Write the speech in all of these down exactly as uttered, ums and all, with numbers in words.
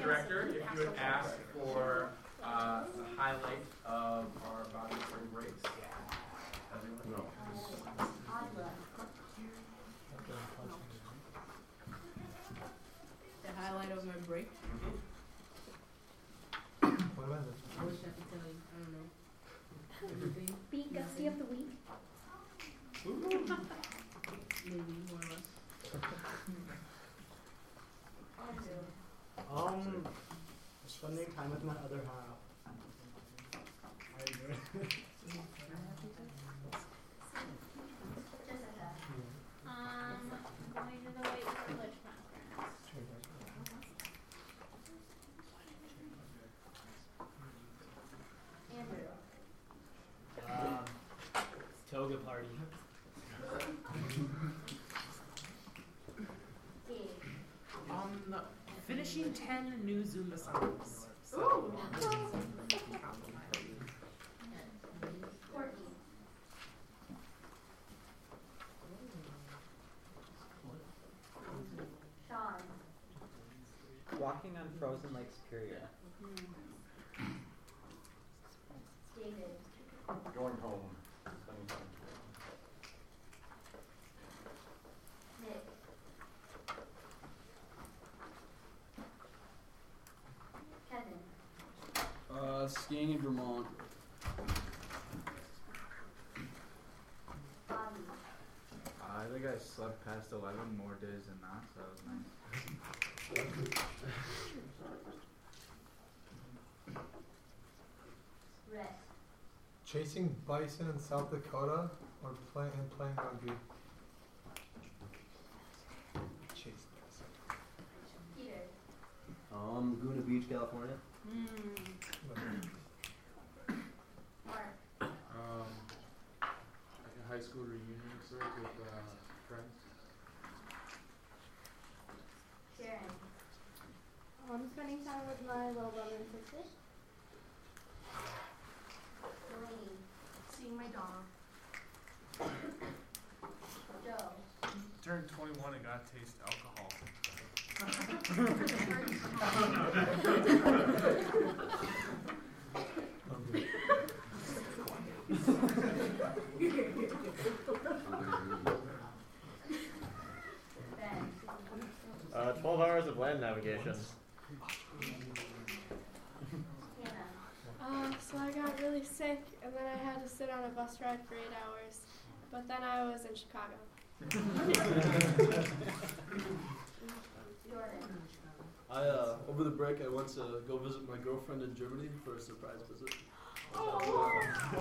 Director, if you would ask for uh, the highlight of our body spring breaks. No. The highlight of my break. What about this? I wish I could tell you. I don't know. Everything. Beat Gussie of the week. Maybe more or less. Um, spending time with my other half. I enjoy it. Jessica. Um, going to the White Village conference. Andrew. Um, toga party. Dave. Um, finishing ten new Zumba songs. So, Ooh. Courtney. Sean. Walking on frozen Lake Superior. David. Going home. Spending time. Nick. Kevin. Uh, skiing in Vermont. Bobby. I think I slept past eleven more days than that, so that was nice. Rhett. Chasing bison in South Dakota or playing and playing rugby. Chase bison. Peter. Um, Laguna Beach, California. Mark. Um, like a high school reunion sort of with uh, friends. Sharon. I'm spending time with my little brother and sister. Delaney. seeing my dog. Joe. Turned twenty-one and got to taste alcohol. Uh, twelve hours of land navigation. Uh, so I got really sick, and then I had to sit on a bus ride for eight hours. But then I was in Chicago. I uh, over the break I went to go visit my girlfriend in Germany for a surprise visit. Oh,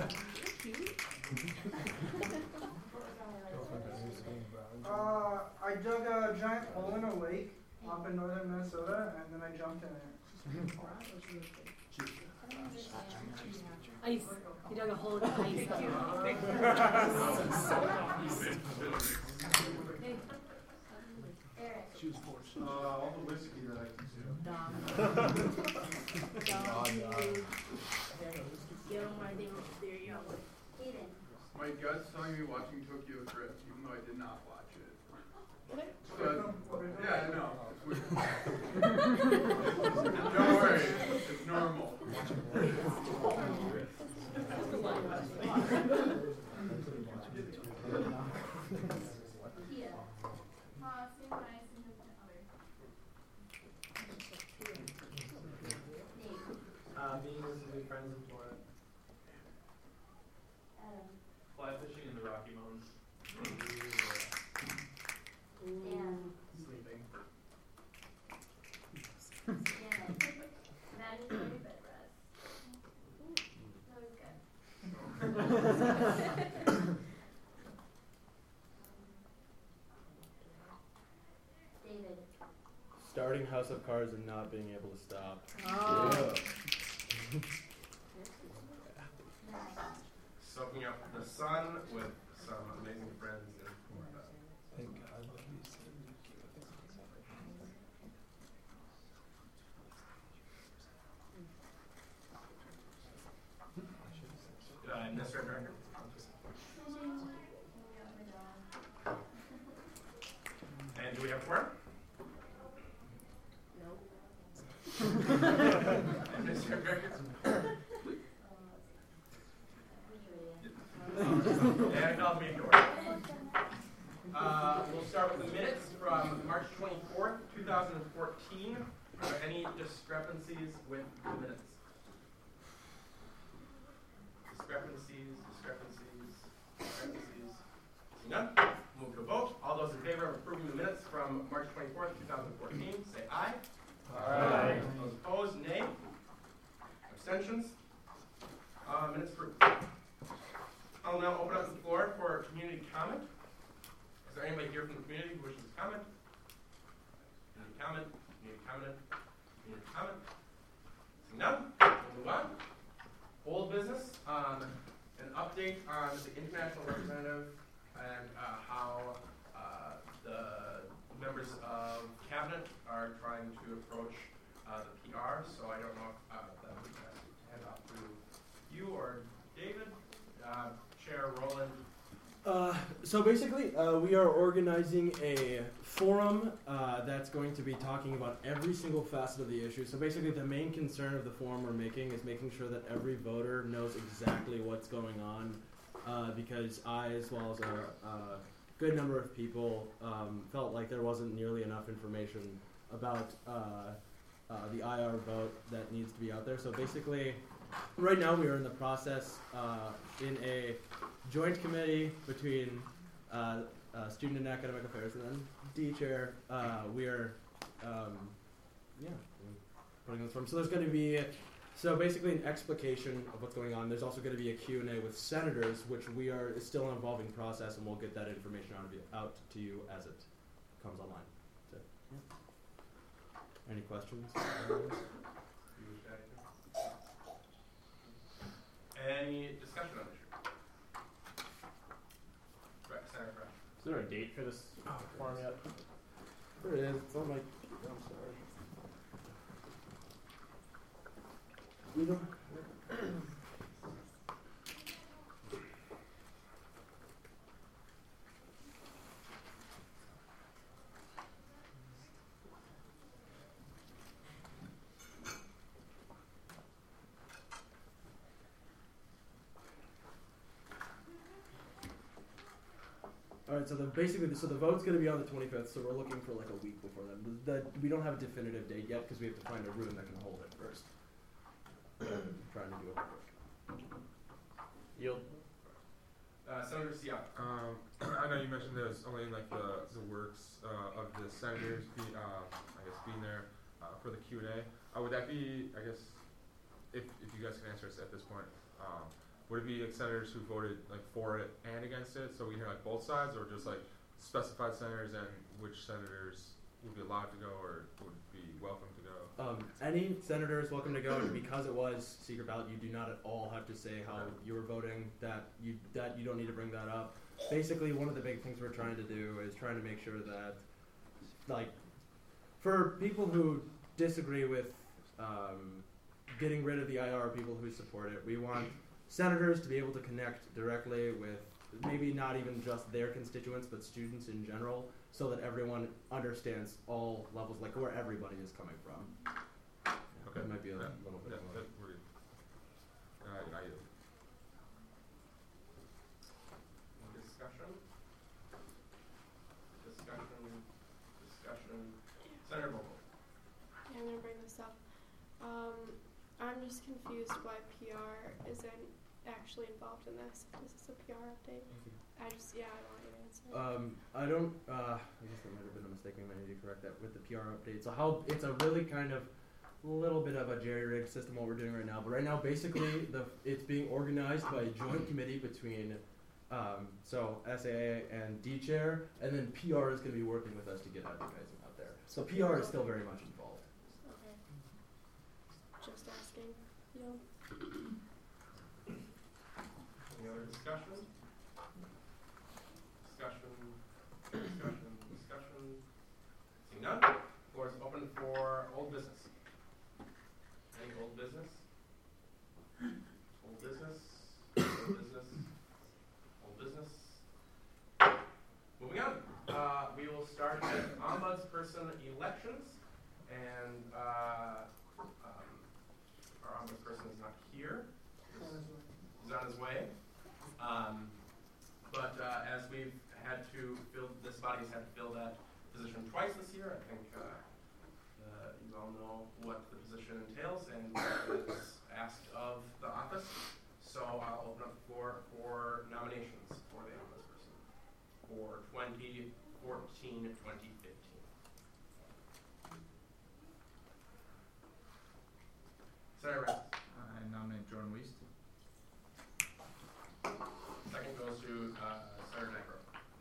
Uh, I dug a giant hole in a lake up in northern Minnesota, and then I jumped in it. Ice. You dug a hole in the ice. Eric. She was forced. Uh, all the whiskey that I consume. Dom. Hayden. My gut's telling me watching Tokyo Drift, even though I did not watch it. What? But, yeah, I know. It's weird. Don't worry, it's normal. Tia. Uh, same high, significant other. Nate. Uh, being with some new friends in Florida. Adam. Fly fishing in the Rocky Mountains. Dan. Sleeping. Janet. Mandatory bed rest. That was good. David. Starting House of Cards and not being able to stop. Oh. Yeah. Soaking up the sun with some amazing friends in Florida. Thank God that you said Uh, Mister Director. And do we have quorum? No. And call me to order. Uh, we'll start with the minutes from March twenty-fourth, two thousand fourteen. Are there any discrepancies with the minutes? Discrepancies, discrepancies, discrepancies. None? Move to a vote. All those in favor of approving the minutes from March twenty-fourth, two thousand fourteen, say aye. Aye. Those opposed, nay. Abstentions? Uh, minutes approved. I'll now open up the floor for community comment. Is there anybody here from the community who wishes to comment? Community comment, community comment, community comment. Seeing none, we'll move on. Old business, um, an update on the international representative and uh, how uh, the members of cabinet are trying to approach uh, the P R. So I don't know if uh, that would be best to hand off to you or David, uh, Chair Roland. Uh, so basically, uh, we are organizing a forum uh, that's going to be talking about every single facet of the issue. So basically, the main concern of the forum we're making is making sure that every voter knows exactly what's going on, uh, because I, as well as a, a good number of people, um, felt like there wasn't nearly enough information about uh, uh, the I R vote that needs to be out there. So basically, right now we are in the process uh, in a joint committee between uh, uh, Student and Academic Affairs and then D Chair. Uh, we are, um, yeah, putting this form. So there's going to be, so basically an explication of what's going on. There's also going to be a Q and A with senators, which we are, is still an evolving process, and we'll get that information out, of you, out to you as it comes online. So, yeah. Any questions? Any discussion on the issue? Right, Senator Brown. Is there a date for this forum yet? There it is. It's on my. I'm sorry. We don't. All right, so the basically, so the vote's going to be on the twenty-fifth. So we're looking for like a week before that. The, the, we don't have a definitive date yet because we have to find a room that can hold it first. Trying to do it quick. Yield. Uh, Senator Siak. Um, I know you mentioned there's only like the, the works uh, of the senators, be, uh, I guess, being there uh, for the Q and A. Uh, would that be, I guess, if, if you guys can answer us at this point, um, would it be like senators who voted like for it and against it, so we hear like both sides, or just like specified senators and which senators would be allowed to go or would be welcome to go? Um, any senator is welcome to go. Because it was secret ballot, you do not at all have to say how you were voting. That you that you don't need to bring that up. Basically, one of the big things we're trying to do is trying to make sure that, like, for people who disagree with um, getting rid of the I R, people who support it, we want senators to be able to connect directly with maybe not even just their constituents, but students in general, so that everyone understands all levels, like where everybody is coming from. Okay. That might be a yeah. little bit yeah, more. that, we're good. Uh, I yield. Discussion. Discussion. Discussion. Senator Vogel. Yeah, I'm gonna bring this up. Um, I'm just confused why P R isn't actually involved in this. This is a P R update. I just, yeah, I don't want you to answer. Um, I don't, uh, I guess that might have been a mistake. I might need to correct that with the P R update. So how, it's a really kind of little bit of a jerry-rigged system what we're doing right now. But right now, basically, the it's being organized by a joint committee between, um, so S A A and D Chair, and then P R is going to be working with us to get advertising out there. So P R is still very much involved. Okay. Just asking. You know. Any other discussion? Discussion. Discussion. Discussion. Seeing none, floor is open for old business. Any old business? Old business? Old business? Old business? Moving on. Uh, we will start with ombudsperson elections, and uh, um, our what the position entails and what is asked of the office. So I'll open up the floor for nominations for the ombudsperson for twenty fourteen to twenty fifteen. Senator Rest. I nominate Jordan Weist. Second goes to uh, Senator Necro.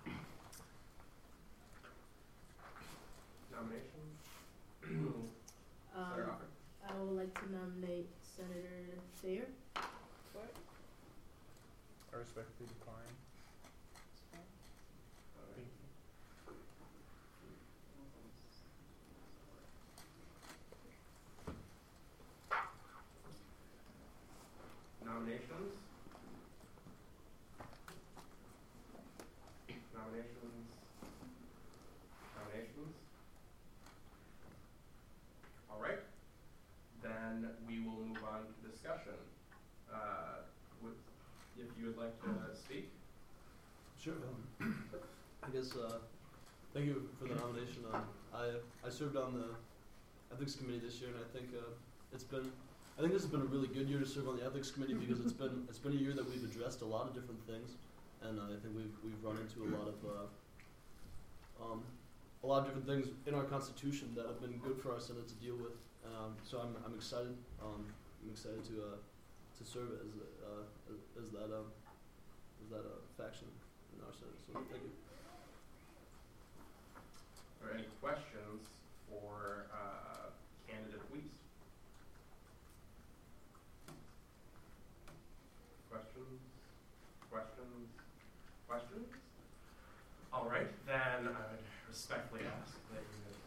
Nominations? Senator Um, Offer. I would like to nominate Senator Thayer for it. I respectfully decline. Thank you. Nominations? Nominations? Nominations? All right. Then we will move on to discussion. Uh, would, if you would like to speak. Sure. Um, I guess. Uh, thank you for the nomination. Um, I I served on the ethics committee this year, and I think uh, it's been. I think this has been a really good year to serve on the ethics committee because it's been it's been a year that we've addressed a lot of different things, and uh, I think we've we've run into a lot of uh, um, a lot of different things in our constitution that have been good for our Senate to deal with. Um, so I'm I'm excited. Um, I'm excited to uh, to serve as uh, as, as that um, as that uh, faction in our Senate. So thank you. Are there any questions for uh, candidate Weist? Questions? Questions? Questions? All right, then I would respectfully ask that you would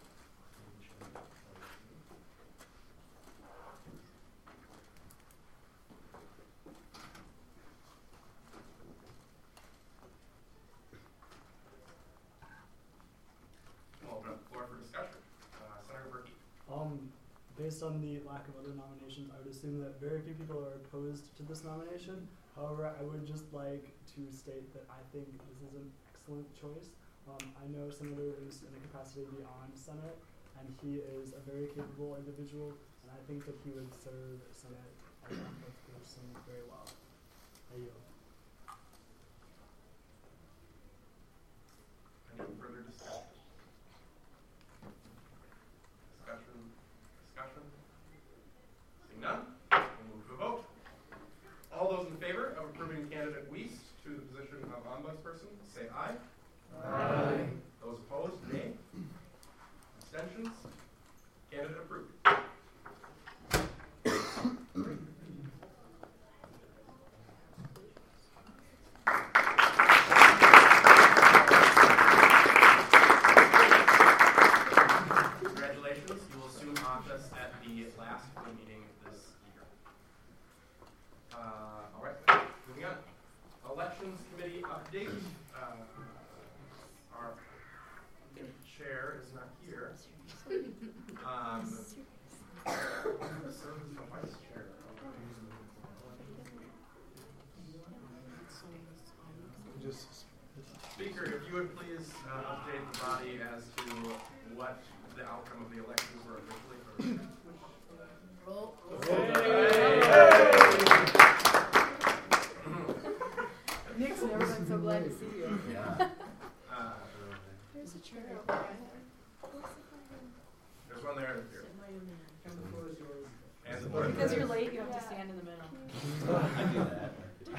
I'll open up the floor for discussion. Uh, Senator Berkey. Um, based on the lack of other nominations, I would assume that very few people are opposed to this nomination. However, I would just like to state that I think this is an excellent choice. Um, I know Senator is in a capacity beyond Senate, and he is a very capable individual, and I think that he would serve Senate as an ombudsperson very well. I yield. Any further discussion? Discussion? Discussion? Seeing none, we'll move to a vote. All those in favor of approving candidate Weist to the position of ombudsperson, say aye. Aye. Those opposed, nay. Abstentions? Candidate approved. Congratulations, you will assume office at the last meeting this year. Uh, all right, moving on. Elections committee update. Uh, our chair is not here. Um, serves as the vice chair. Just Speaker, if you would please uh, update the body as to what the outcome of the elections were officially for the Roll. Nixon, everyone's so glad to see you. Yeah. Uh, There's a chair over there. there's one there. Here. and the floor is yours. And the board. Because you're late, you have to stand in the middle. I do that.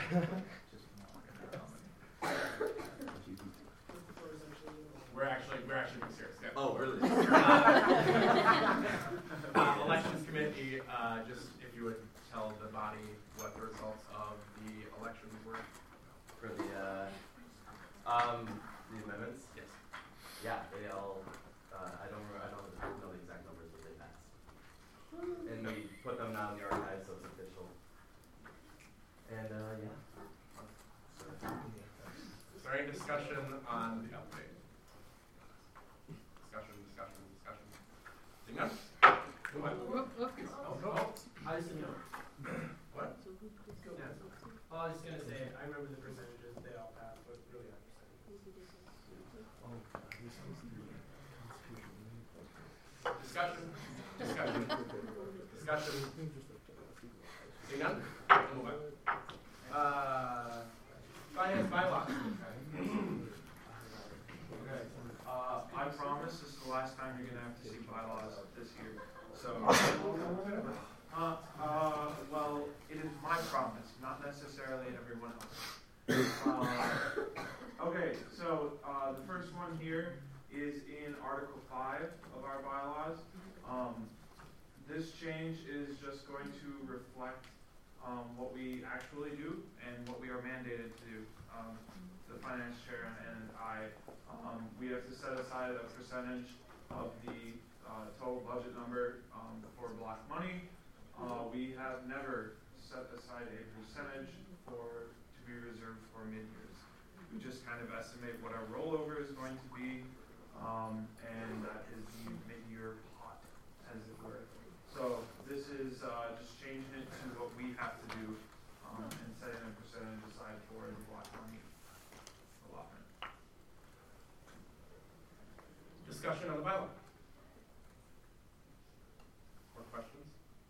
We're actually we're actually being serious. Yeah. Oh, really? Uh, uh, elections committee, uh, just if you would tell the body what the results of the elections were. For the, uh, um, the amendments? Yes. Yeah, they all, uh, I don't remember, I don't know the exact numbers, but they passed. And we put them now in the archives, so it's official. And, uh, yeah. Is there any discussion on the update? Discussion, discussion, discussion. Seeing none? Move on. Oh, no. I just didn't know. What? Yeah. Oh, I was just gonna say, I remember the percentages, they all passed, but really Discussion, discussion. Discussion. Seeing none? We'll move on. Uh, finance bylaws. Okay, uh, I promise this is the last time you're gonna have to see bylaws this year, so. Uh, uh, well, it is my promise, not necessarily everyone else. Uh, okay, so, uh, the first one here is in Article five of our bylaws. Um, this change is just going to reflect, um, what we actually do and what we are mandated to do. Um, the finance chair and I, um, we have to set aside a percentage of the uh, total budget number um, for block money. Uh, we have never set aside a percentage for to be reserved for mid-years. We just kind of estimate what our rollover is going to be, um, and that is the mid-year pot, as it were. So this is uh, just changing it to what we have to do um, and setting a percentage aside for the block money allotment. Discussion on the bylaw. More questions?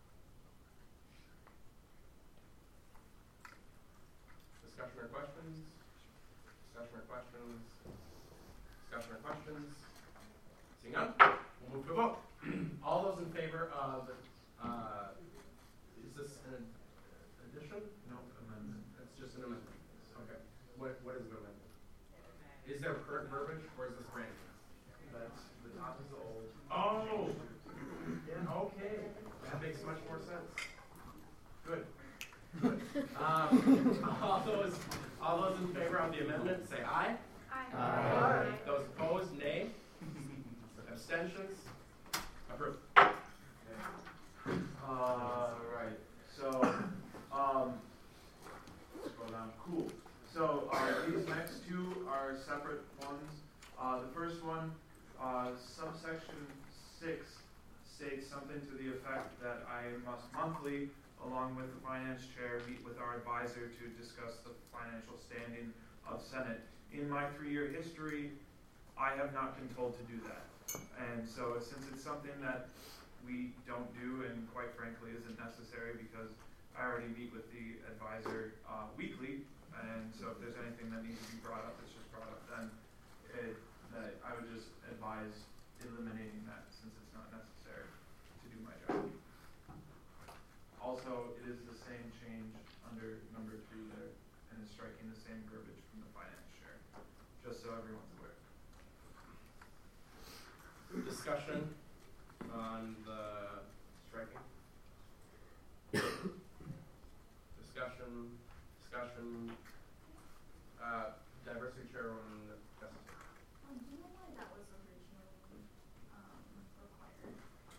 Discussion or questions? Discussion or questions? Discussion or questions? Seeing none, we'll move to a vote. All those in favor of, uh, is this an addition? No, amendment. It's just an amendment. Okay. What, what is an amendment? Is there current verbiage or is this brand new? That's, the top is the old. Oh! Okay. That makes much more sense. Good. Good. Um, all those, all those in favor of the amendment, say aye. Aye. Aye. Those opposed, nay. Abstentions? Approved. Okay. Uh, right. So, um, let's go down. Cool. So uh, these next two are separate ones. Uh, the first one, uh, subsection six, states something to the effect that I must monthly, along with the finance chair, meet with our advisor to discuss the financial standing of Senate. In my three-year history, I have not been told to do that. And so since it's something that we don't do and quite frankly isn't necessary because I already meet with the advisor uh, weekly, and so if there's anything that needs to be brought up, it's just brought up then, it, that I would just advise eliminating that since it's not necessary to do my job. Also, it is the same change under number three there, and is striking the same verbiage from the finance chair, just so everyone's aware. Discussion on the striking. discussion, discussion, uh, diversity chairwoman, Justice. Um, do you know why that was originally um, required?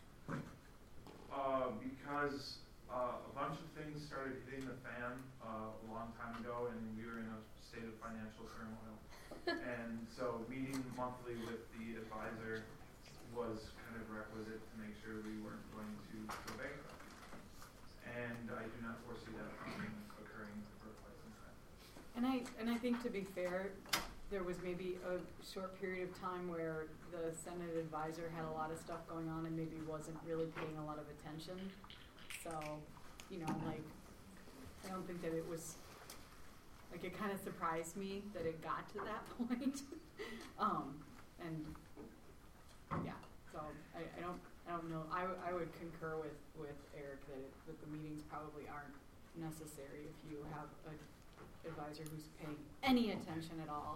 Uh, because uh, a bunch of things started hitting the fan uh, a long time ago, and we were in a state of financial turmoil. And so meeting monthly with the advisor was kind of requisite to make sure we weren't going to go bankrupt. And I do not foresee that problem occurring for quite some time. And I and I think to be fair, there was maybe a short period of time where the Senate advisor had a lot of stuff going on and maybe wasn't really paying a lot of attention. So, you know, like, I don't think that it was, like, it kind of surprised me that it got to that point. um, and yeah, so I, I don't I don't know. I, w- I would concur with, with Eric that it, that the meetings probably aren't necessary if you have an advisor who's paying any attention at all.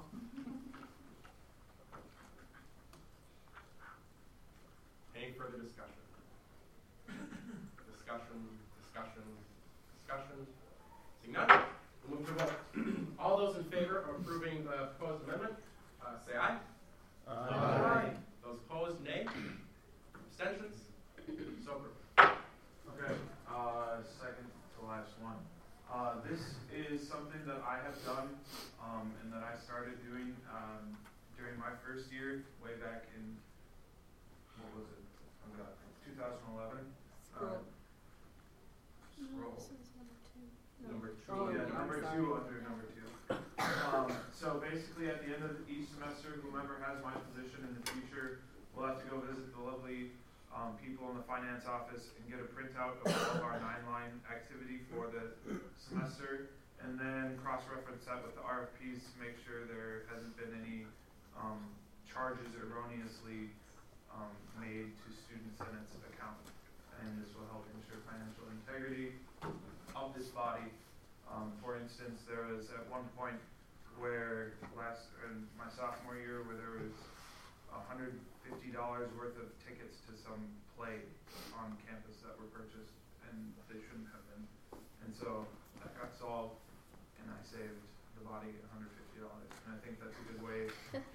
Any further discussion? discussion, discussion, discussion. Seeing none, we'll move to vote. All those in favor of approving the proposed amendment, uh, say aye. Aye. Aye. Those opposed, nay. Abstentions? So approved. Okay, uh, second to last one. Uh, this is something that I have done, um, and that I started doing, um, during my first year, way back in, what was it? Oh God, two thousand eleven. Scroll. Uh, scroll. No, this is number two. No. Number two. Oh, yeah, yeah, number sorry. two under number two. Um, so basically at the end of each semester, whomever has my position in the future will have to go visit the lovely um, people in the finance office and get a printout of all of our nine-line activity for the semester, and then cross-reference that with the R F Ps to make sure there hasn't been any um, charges erroneously um, made to Student Senate's account. And this will help ensure financial integrity of this body. Um, for instance, there was at one point where last in my sophomore year where there was one hundred fifty dollars worth of tickets to some play on campus that were purchased, and they shouldn't have been. And so that got solved, and I saved the body one hundred fifty dollars, and I think that's a good way.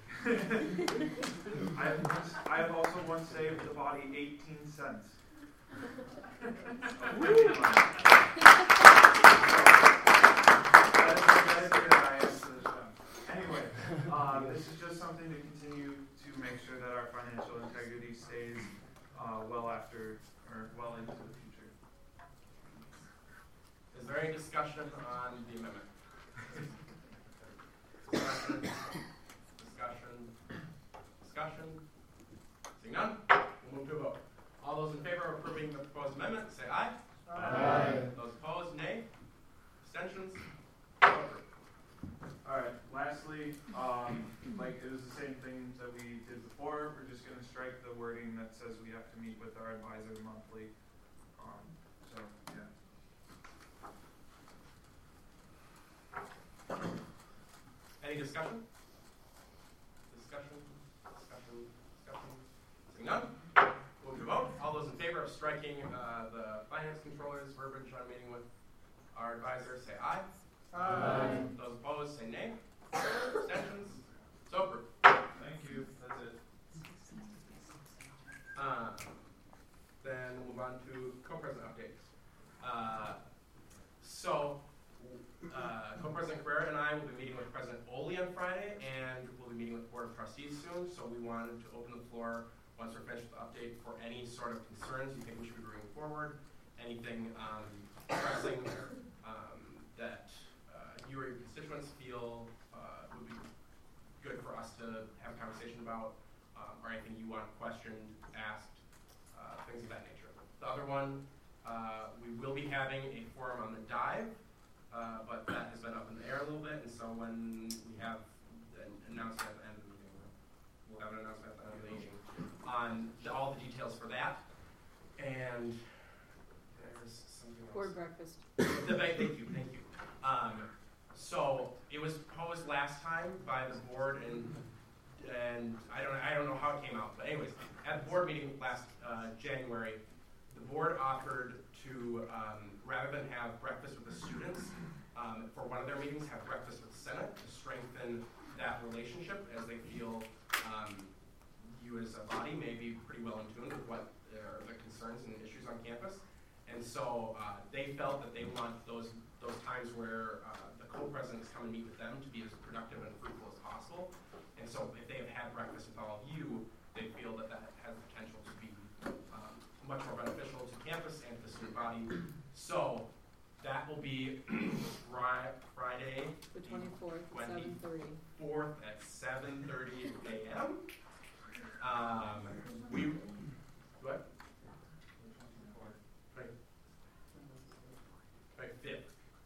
I have once, I have also once saved the body eighteen cents. Anyway, uh, this is just something to continue to make sure that our financial integrity stays uh, well after or well into the future. Is there any discussion on the amendment? Discussion, discussion, discussion. Seeing none, we'll move to a vote. All those in favor of approving the proposed amendment, say aye. Aye. Those opposed, nay. Abstentions? Alright, lastly, um, like it was the same thing that we did before. We're just going to strike the wording that says we have to meet with our advisor monthly. Um, so, yeah. Any discussion? Discussion, discussion, discussion. Seeing none, move to vote. All those in favor of striking uh, the finance controller's verbiage on meeting with our advisor, say aye. Aye. Those opposed, say nay. Abstentions? So approved. Thank you. That's it. Uh, then we'll move on to co-president updates. Uh, so, uh, co-president Carrera and I will be meeting with President Oley on Friday, and we'll be meeting with the Board of Trustees soon. So we wanted to open the floor once we're finished with the update for any sort of concerns you think we should be bringing forward, anything um, pressing um, that uh, you or your constituents feel uh, would be good for us to have a conversation about, um, or anything you want questioned, asked, uh, things of that nature. The other one, uh, we will be having a forum on the dive, uh, but that has been up in the air a little bit, and so when we have an announcement at the end of the meeting, we'll have an announcement at the end of the meeting on the, all the details for that. And there's something else. Board breakfast. The, thank you, thank you. Um, so it was proposed last time by the board, and and I don't I don't know how it came out, but anyways, at the board meeting last uh, January, the board offered to um, rather than have breakfast with the students um, for one of their meetings, have breakfast with the Senate to strengthen that relationship, as they feel um, you as a body may be pretty well in tune with what are the concerns and issues on campus. And so uh, they felt that they want those those times where uh, the co-presidents come and meet with them to be as productive and fruitful as possible. And so if they have had breakfast with all of you, they feel that that has the potential to be um, much more beneficial to campus and to the student body. So that will be fri- Friday, The twenty-fourth at seven thirty. twenty-fourth at seven thirty a.m. Um, we what? Right. Right, fifth.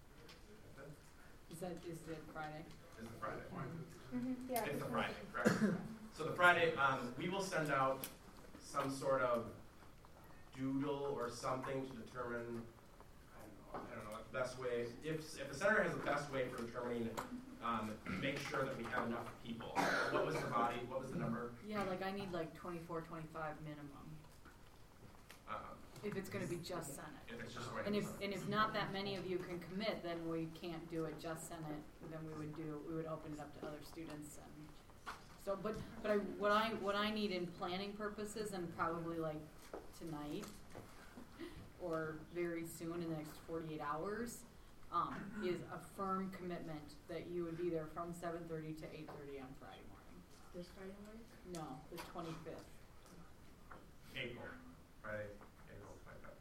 Is that, is it Friday? Is the Friday. Mm-hmm. Yeah. It's the Friday, correct? So the Friday, um, we will send out some sort of doodle or something to determine, I don't know, I don't know, what the best way. If if the center has the best way for determining, um, make sure that we have enough people. What was the body? What was the number? Yeah, like I need like twenty-four, twenty-five minimum. Um, If it's going to be just Senate. If it's just going And to if be and if not that many of you can commit, then we can't do it just Senate. Then we would do we would open it up to other students. And so, but but I what I what I need in planning purposes, and probably like tonight or very soon in the next forty-eight hours, um, is a firm commitment that you would be there from seven thirty to eight thirty on Friday morning. This Friday morning? No, the twenty-fifth. April, Friday, April twenty-fifth.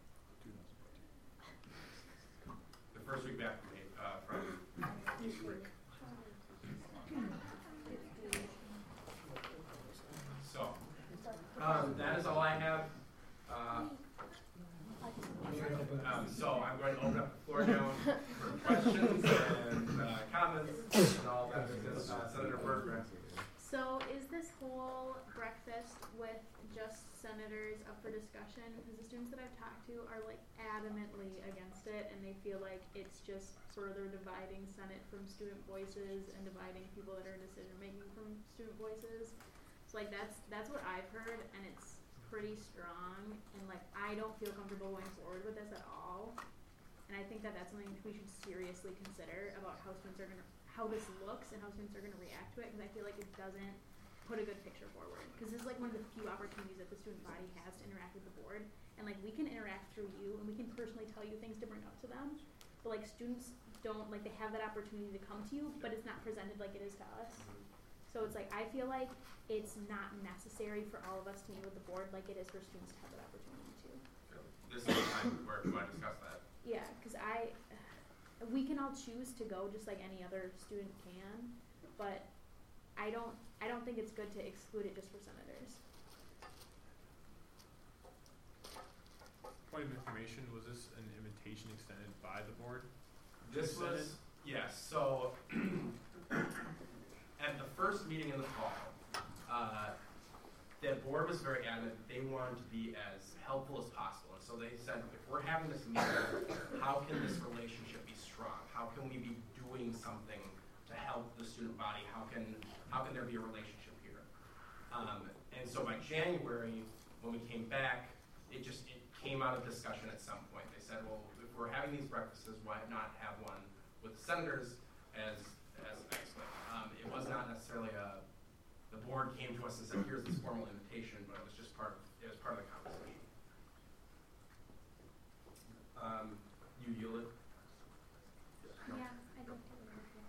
The first week back from uh, from Easter break. So, um, that is all I have Um, so I'm going to open up the floor now for questions and uh, comments and all that. Because, uh, Senator Bergman. So is this whole breakfast with just senators up for discussion? Because the students that I've talked to are like adamantly against it, and they feel like it's just further dividing Senate from student voices and dividing people that are in decision making from student voices. So like that's that's what I've heard, and it's pretty strong, and like I don't feel comfortable going forward with this at all. And I think that that's something we should seriously consider about how students are gonna, how this looks and how students are gonna react to it, because I feel like it doesn't put a good picture forward. Because this is like one of the few opportunities that the student body has to interact with the board, and like we can interact through you, and we can personally tell you things to bring up to them, but like students don't, like they have that opportunity to come to you, but it's not presented like it is to us. So it's like, I feel like it's not necessary for all of us to meet with the board like it is for students to have that opportunity to. This is the time where we want to discuss that. Yeah, because I, we can all choose to go just like any other student can, but I don't, I don't think it's good to exclude it just for senators. Point of information, was this an invitation extended by the board? This was, yes, so at the first meeting in the fall, uh, the board was very adamant they wanted to be as helpful as possible. And so they said, if we're having this meeting, how can this relationship be strong? How can we be doing something to help the student body? How can how can there be a relationship here? Um, and so by January, when we came back, it just it came out of discussion at some point. They said, well, if we're having these breakfasts, why not have one with the senators as as excellent? Um, it was not necessarily a, the board came to us and said, here's this formal invitation, but it was just part of, it was part of the conversation. Um, you yielded? Yeah, I don't think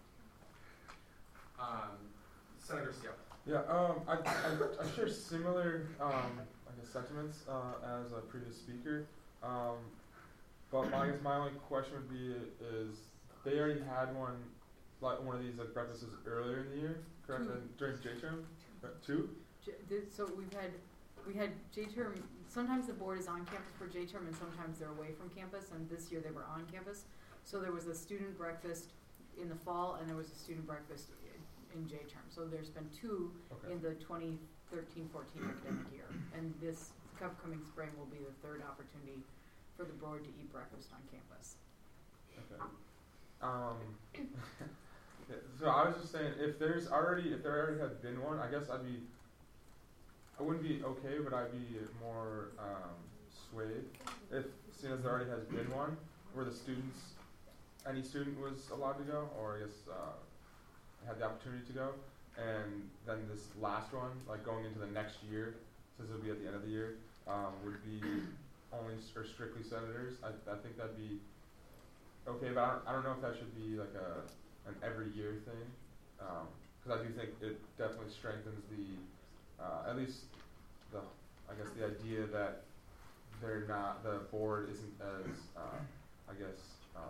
Um, Senator Seale. Yeah, um, I, I, I share similar, um, I guess, sentiments uh, as a previous speaker. Um, but my, I guess my only question would be is they already had one, like one of these like breakfasts earlier in the year, correct? Two. And during J term, uh, two. J- th- so we've had we had J term. Sometimes the board is on campus for J term, and sometimes they're away from campus. And this year they were on campus. So there was a student breakfast in the fall, and there was a student breakfast in, in J term. So there's been two Okay. in the twenty thirteen fourteen academic year, and this upcoming spring will be the third opportunity for the board to eat breakfast on campus. Okay. Um, yeah, so I was just saying, if there's already, if there already had been one, I guess I'd be, I wouldn't be okay, but I'd be more um, swayed if, seeing as there already has been one, where the students, any student was allowed to go, or I guess uh, had the opportunity to go, and then this last one, like going into the next year, since it'll be at the end of the year, um, would be only s- or strictly senators. I, I think that'd be okay, but I don't, I don't know if that should be like a an every year thing, because I do think it definitely strengthens the uh, at least the I guess the idea that they're not the board isn't as uh, I guess um,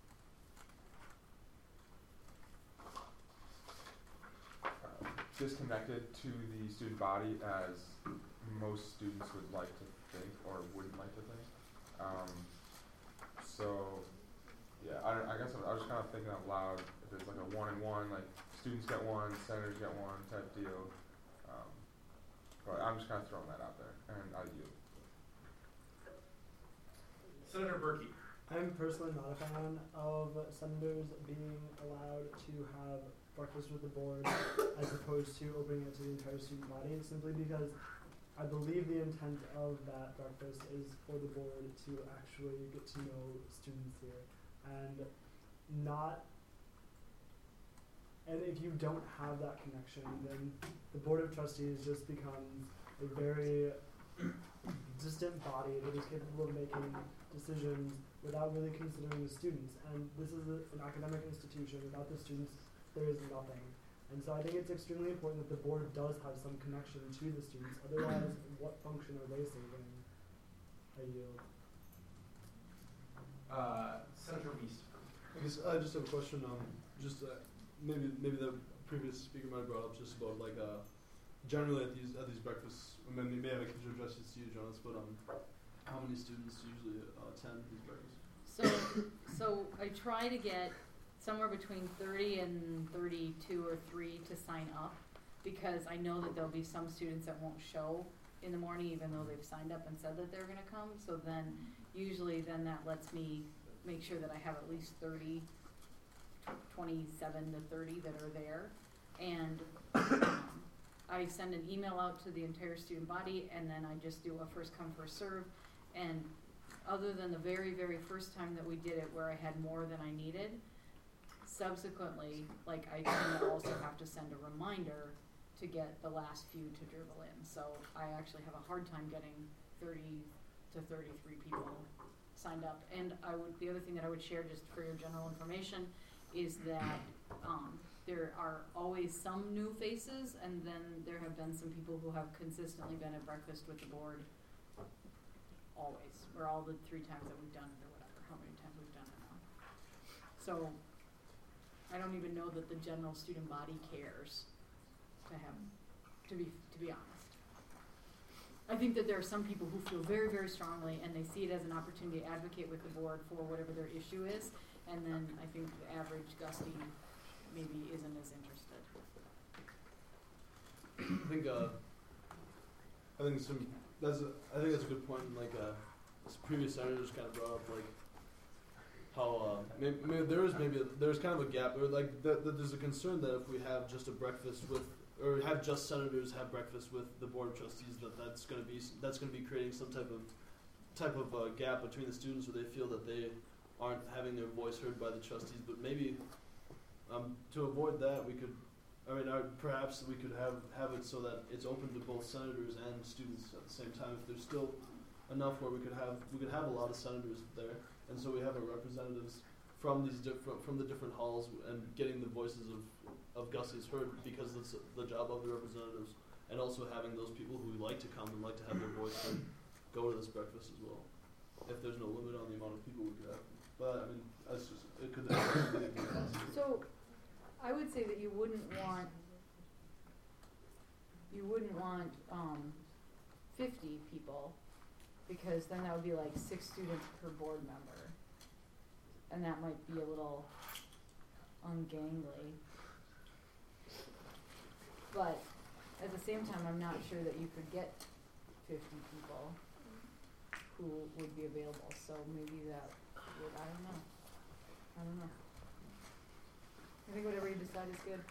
uh, disconnected to the student body as most students would like to think or wouldn't like to think. Um, so. Yeah, I, I guess I was just kind of thinking out loud if it's like a one and one, like students get one, senators get one type deal. Um, but I'm just kind of throwing that out there, and I yield. Senator Berkey. I'm personally not a fan of senators being allowed to have breakfast with the board as opposed to opening it to the entire student body, simply because I believe the intent of that breakfast is for the board to actually get to know students here. And not, and if you don't have that connection, then the Board of Trustees just becomes a very distant body that is capable of making decisions without really considering the students. And this is a, an academic institution. Without the students, there is nothing. And so I think it's extremely important that the board does have some connection to the students. Otherwise, what function are they serving? I yield. Uh, Senator Weiss. I guess I just have a question. Um, just uh, maybe maybe the previous speaker might have brought up just about like uh, generally at these at these breakfasts. I mean, we may have a future address to you, Jonas, but um, how many students usually uh, attend these breakfasts? So, so I try to get somewhere between thirty and thirty-two or three to sign up, because I know that there'll be some students that won't show in the morning even though they've signed up and said that they're gonna come. So then, usually then that lets me make sure that I have at least thirty, twenty-seven to thirty that are there. And um, I send an email out to the entire student body, and then I just do a first come, first serve. And other than the very, very first time that we did it where I had more than I needed, subsequently, like, I tend to also have to send a reminder to get the last few to dribble in. So I actually have a hard time getting thirty to thirty-three people signed up. And I would, the other thing that I would share, just for your general information, is that um, there are always some new faces, and then there have been some people who have consistently been at breakfast with the board always, or all the three times that we've done it, or whatever, how many times we've done it now. So I don't even know that the general student body cares to have, to be, to be honest. I think that there are some people who feel very, very strongly, and they see it as an opportunity to advocate with the board for whatever their issue is, and then I think the average Gustie maybe isn't as interested. I think uh, I think some that's a, I think that's a good point. Like uh, this previous senators kind of brought up like how uh, maybe, maybe there is maybe there's kind of a gap, or like that the, there's a concern that if we have just a breakfast with, or have just senators have breakfast with the board of trustees, that that's going to be that's going to be creating some type of type of uh, gap between the students where they feel that they aren't having their voice heard by the trustees. But maybe um, to avoid that, we could. I mean, uh, perhaps we could have, have it so that it's open to both senators and students at the same time. If there's still enough where we could have we could have a lot of senators there, and so we have our representatives from these different from the different halls and getting the voices of of Gussie's heard, because it's the job of the representatives, and also having those people who like to come and like to have their voice heard go to this breakfast as well. If there's no limit on the amount of people we could have, but I mean, that's just it could. Be possible. So. I would say that you wouldn't want you wouldn't want um, fifty people, because then that would be like six students per board member, and that might be a little ungangly. But at the same time, I'm not sure that you could get fifty people who would be available. So maybe that would, I don't know. I don't know. I think whatever you decide is good.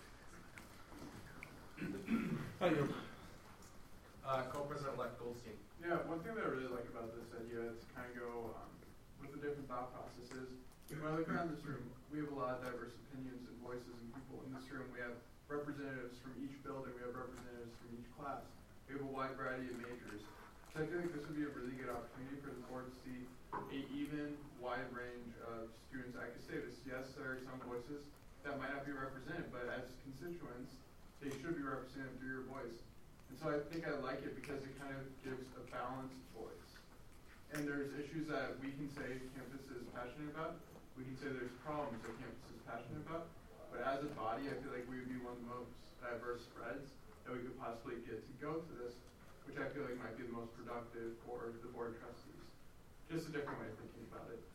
How you? Uh, Co-President-elect Goldstein. Yeah, one thing that I really like about this idea is to kind of go um, with the different thought processes. When I look around this room, we have a lot of diverse opinions and voices and people in this room. We have representatives from each building. We have representatives from each class. We have a wide variety of majors. So I feel like this would be a really good opportunity for the board to see an even, wide range of students at Gustavus. Yes, there are some voices that might not be represented, but as constituents, they should be represented through your voice. And so I think I like it because it kind of gives a balanced voice. And there's issues that we can say campus is passionate about. We can say there's problems that campus is passionate about. But as a body, I feel like we would be one of the most diverse spreads that we could possibly get to go to this, which I feel like might be the most productive for the board of trustees. Just a different way of thinking about it.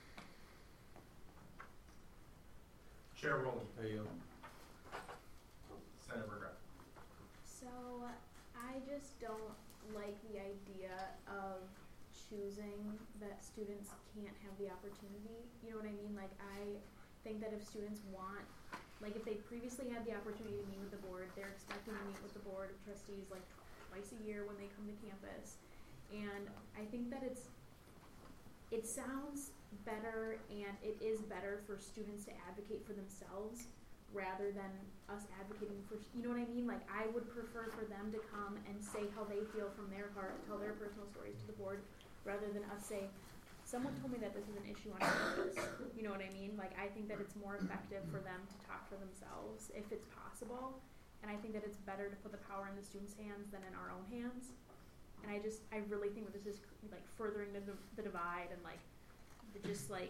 Chair Rowland. There you go. Senator McGrath. So I just don't like the idea of choosing that students can't have the opportunity. You know what I mean? Like, I think that if students want, like if they previously had the opportunity to meet with the board, they're expecting to meet with the board of trustees like twice a year when they come to campus. And I think that it's, it sounds better, and it is better for students to advocate for themselves rather than us advocating for, you know what I mean? Like, I would prefer for them to come and say how they feel from their heart, tell their personal stories to the board, rather than us say, someone told me that this is an issue on campus. You know what I mean? Like, I think that it's more effective for them to talk for themselves if it's possible, and I think that it's better to put the power in the students' hands than in our own hands. And I just, I really think that this is like furthering the, the divide, and like, just like,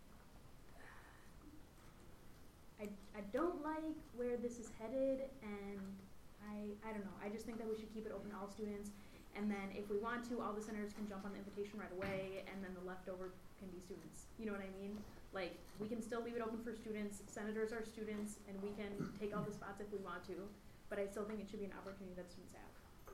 I, I don't like where this is headed, and I I don't know. I just think that we should keep it open to all students. And then if we want to, all the senators can jump on the invitation right away, and then the leftover can be students. You know what I mean? Like, we can still leave it open for students. Senators are students, and we can take all the spots if we want to. But I still think it should be an opportunity that students have.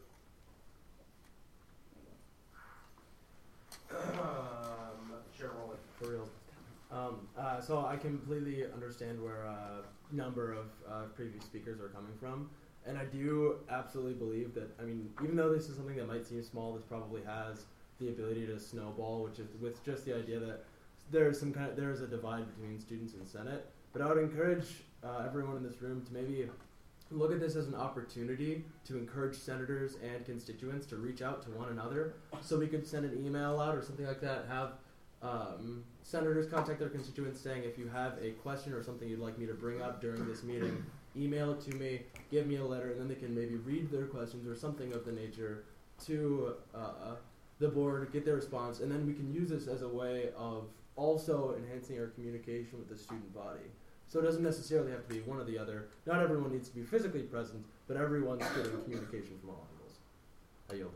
Um, Chair Rowland. For real. Um, uh, so I completely understand where a number of uh, previous speakers are coming from. And I do absolutely believe that, I mean, even though this is something that might seem small, this probably has the ability to snowball, which is with just the idea that there's some kind of, there is a divide between students and Senate. But I would encourage uh, everyone in this room to maybe look at this as an opportunity to encourage senators and constituents to reach out to one another. So we could send an email out or something like that, have um, senators contact their constituents saying, if you have a question or something you'd like me to bring up during this meeting, email it to me, give me a letter, and then they can maybe read their questions or something of the nature to uh, the board, get their response, and then we can use this as a way of also enhancing our communication with the student body. So it doesn't necessarily have to be one or the other. Not everyone needs to be physically present, but everyone's getting communication from all angles. I yield.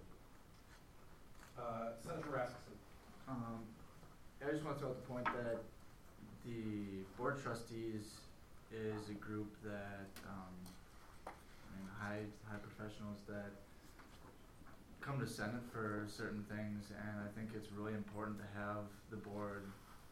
Uh, Senator Rasmussen. Um, I just want to throw out the point that the board of trustees is a group that, um, I mean, high high professionals that come to Senate for certain things, and I think it's really important to have the board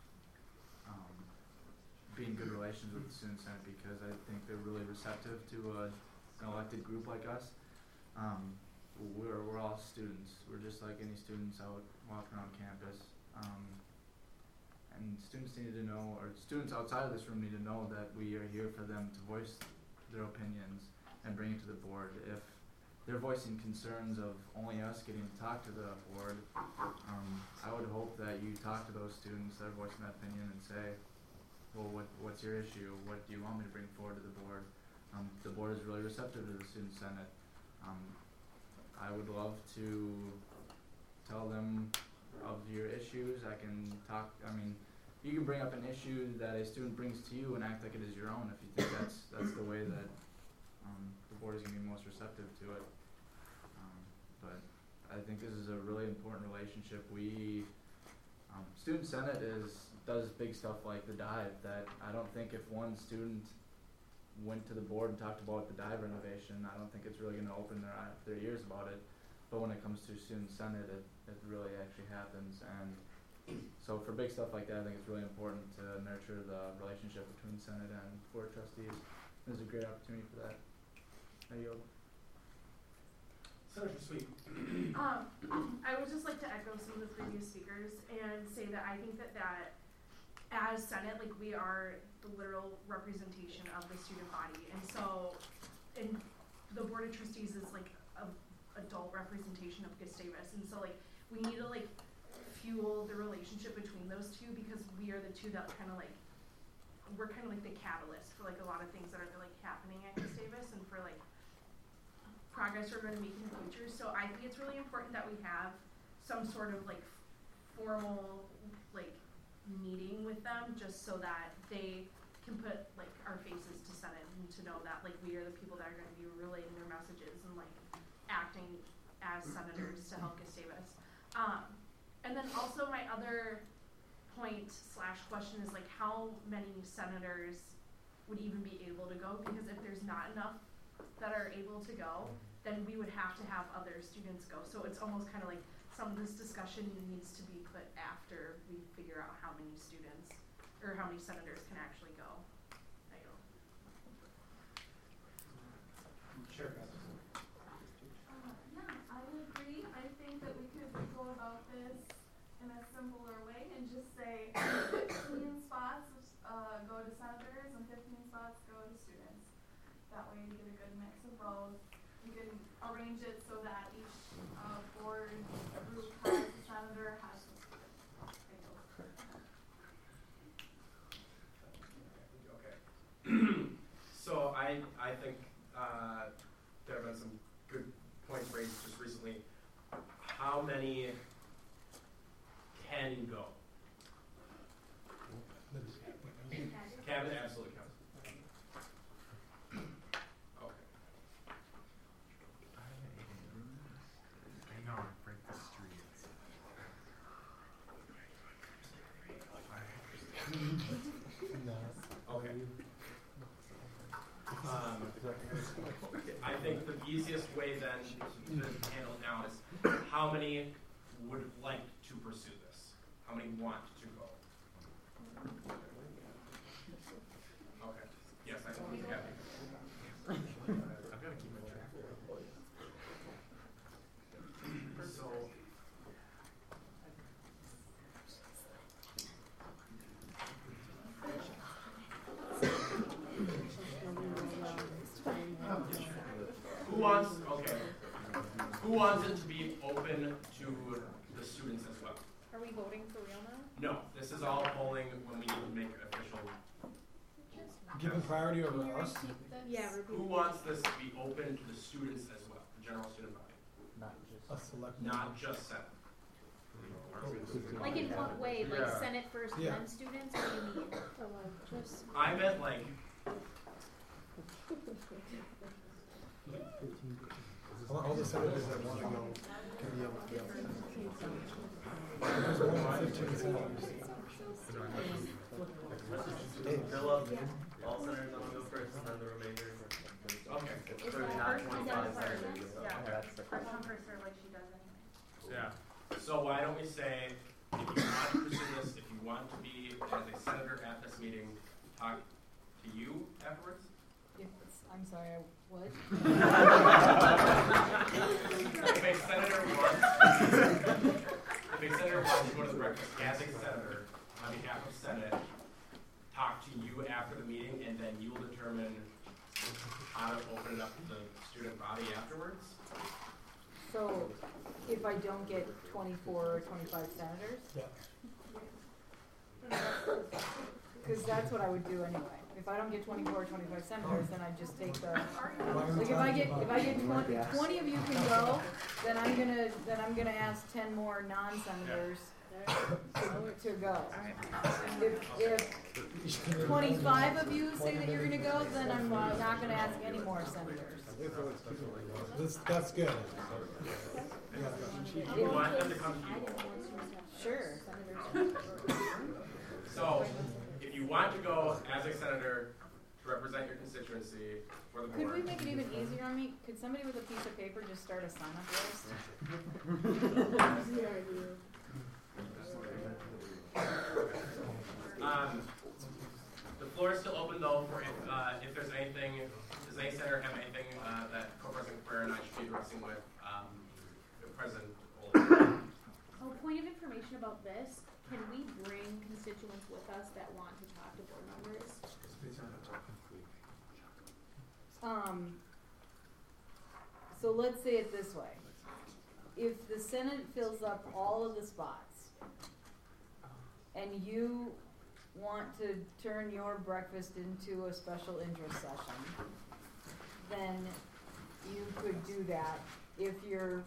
um, be in good relations with the student senate, because I think they're really receptive to a, an elected group like us. Um, we're we're all students. We're just like any students out walking around campus. Um, And students need to know, or students outside of this room need to know that we are here for them to voice their opinions and bring it to the board. If they're voicing concerns of only us getting to talk to the board, um, I would hope that you talk to those students that are voicing that opinion and say, well, what what's your issue? What do you want me to bring forward to the board? Um, the board is really receptive to the student senate. Um, I would love to tell them of your issues. I can talk, I mean, you can bring up an issue that a student brings to you and act like it is your own if you think that's that's the way that um, the board is going to be most receptive to it. Um, but I think this is a really important relationship. We, um, Student Senate is does big stuff like the dive that I don't think if one student went to the board and talked about the dive renovation, I don't think it's really going to open their eye, their ears about it. But when it comes to Student Senate, it, it really actually happens. And so for big stuff like that, I think it's really important to nurture the relationship between Senate and Board of Trustees. There's a great opportunity for that. I yield. Senator Sweet. Um, I would just like to echo some of the previous speakers and say that I think that, that as Senate, like, we are the literal representation of the student body. And so, and the Board of Trustees is like a adult representation of Gustavus. And so, like, we need to, like, fuel the relationship between those two, because we are the two that kind of, like, we're kind of like the catalyst for, like, a lot of things that are, like, happening at Gustavus and for, like, progress we're going to make in the future. So I think it's really important that we have some sort of, like, formal, like, meeting with them, just so that they can put, like, our faces to Senate and to know that, like, we are the people that are going to be relaying their messages and, like, acting as senators to help Gustavus. Um, and then also my other point slash question is, like, how many senators would even be able to go? Because if there's not enough that are able to go, then we would have to have other students go. So it's almost kind of like some of this discussion needs to be put after we figure out how many students or how many senators can actually go. I go. Sure. Uh, yeah, I agree. I think that we could go about this in a simpler way and just say fifteen spots uh, go to senators and fifteen spots go to students. That way you get a good mix of both. You can arrange it so that each uh, board group has a senator, has a student. Okay. So I I think uh, there have been some good points raised just recently. How many can go? Cabinet absolutely counts. Okay. I know. Okay. Um, I think the easiest way then to handle it now is how many would like to pursue this? How many want to go? Okay. Yes, I think we have it. I've got to keep my track. So. Who wants, okay, who wants it to be open to the students as well? Are we voting for real now? No, this is all polling when we need to make it official. Given priority over us? Yeah, Who wants this to be open to the students as well, the general student body? Not just a select. Not just Senate. Like in what way? Like Yeah. Senate first, Yeah. then students? What do you mean? Just. I meant like, All, all the senators that want to go can be able to go. There's more than fifteen senators. Fill up all senators on the go first, and then the remainder. okay. It's really not twenty-five senators. so- Yeah. Okay. First come, first served, like she does anyway. Yeah. So why don't we say, if you want to pursue this, if you want to be as a senator at this meeting, talk to you afterwards? Yes, I'm sorry, I, what? If a senator wants, if a senator wants to go to the breakfast as a senator on behalf of Senate, talk to you after the meeting, and then you will determine how to open it up to the student body afterwards? So, if I don't get twenty-four or twenty-five senators? Yeah. Because that's what I would do anyway. If I don't get twenty-four or twenty-five senators, then I just take the, like if I get, if I get twenty, twenty of you can go, then I'm gonna, then I'm gonna ask ten more non-senators to, to go. If, if twenty-five of you say that you're gonna go, then I'm uh, not gonna ask any more senators. That's, that's good. You want them to come to you. Sure. So, if you want to go as a senator to represent your constituency for the Could board. we make it even easier on me? Could somebody with a piece of paper just start a sign-up list? Um, the floor is still open though for if, uh, if there's anything, does any senator have anything, uh, that Co-President Queer and I should be addressing with, um, President Olin? Oh, point of information about this, can we bring constituents with us that want to talk to board members? Um, so let's say it this way. If the Senate fills up all of the spots and you want to turn your breakfast into a special interest session, then you could do that if you're.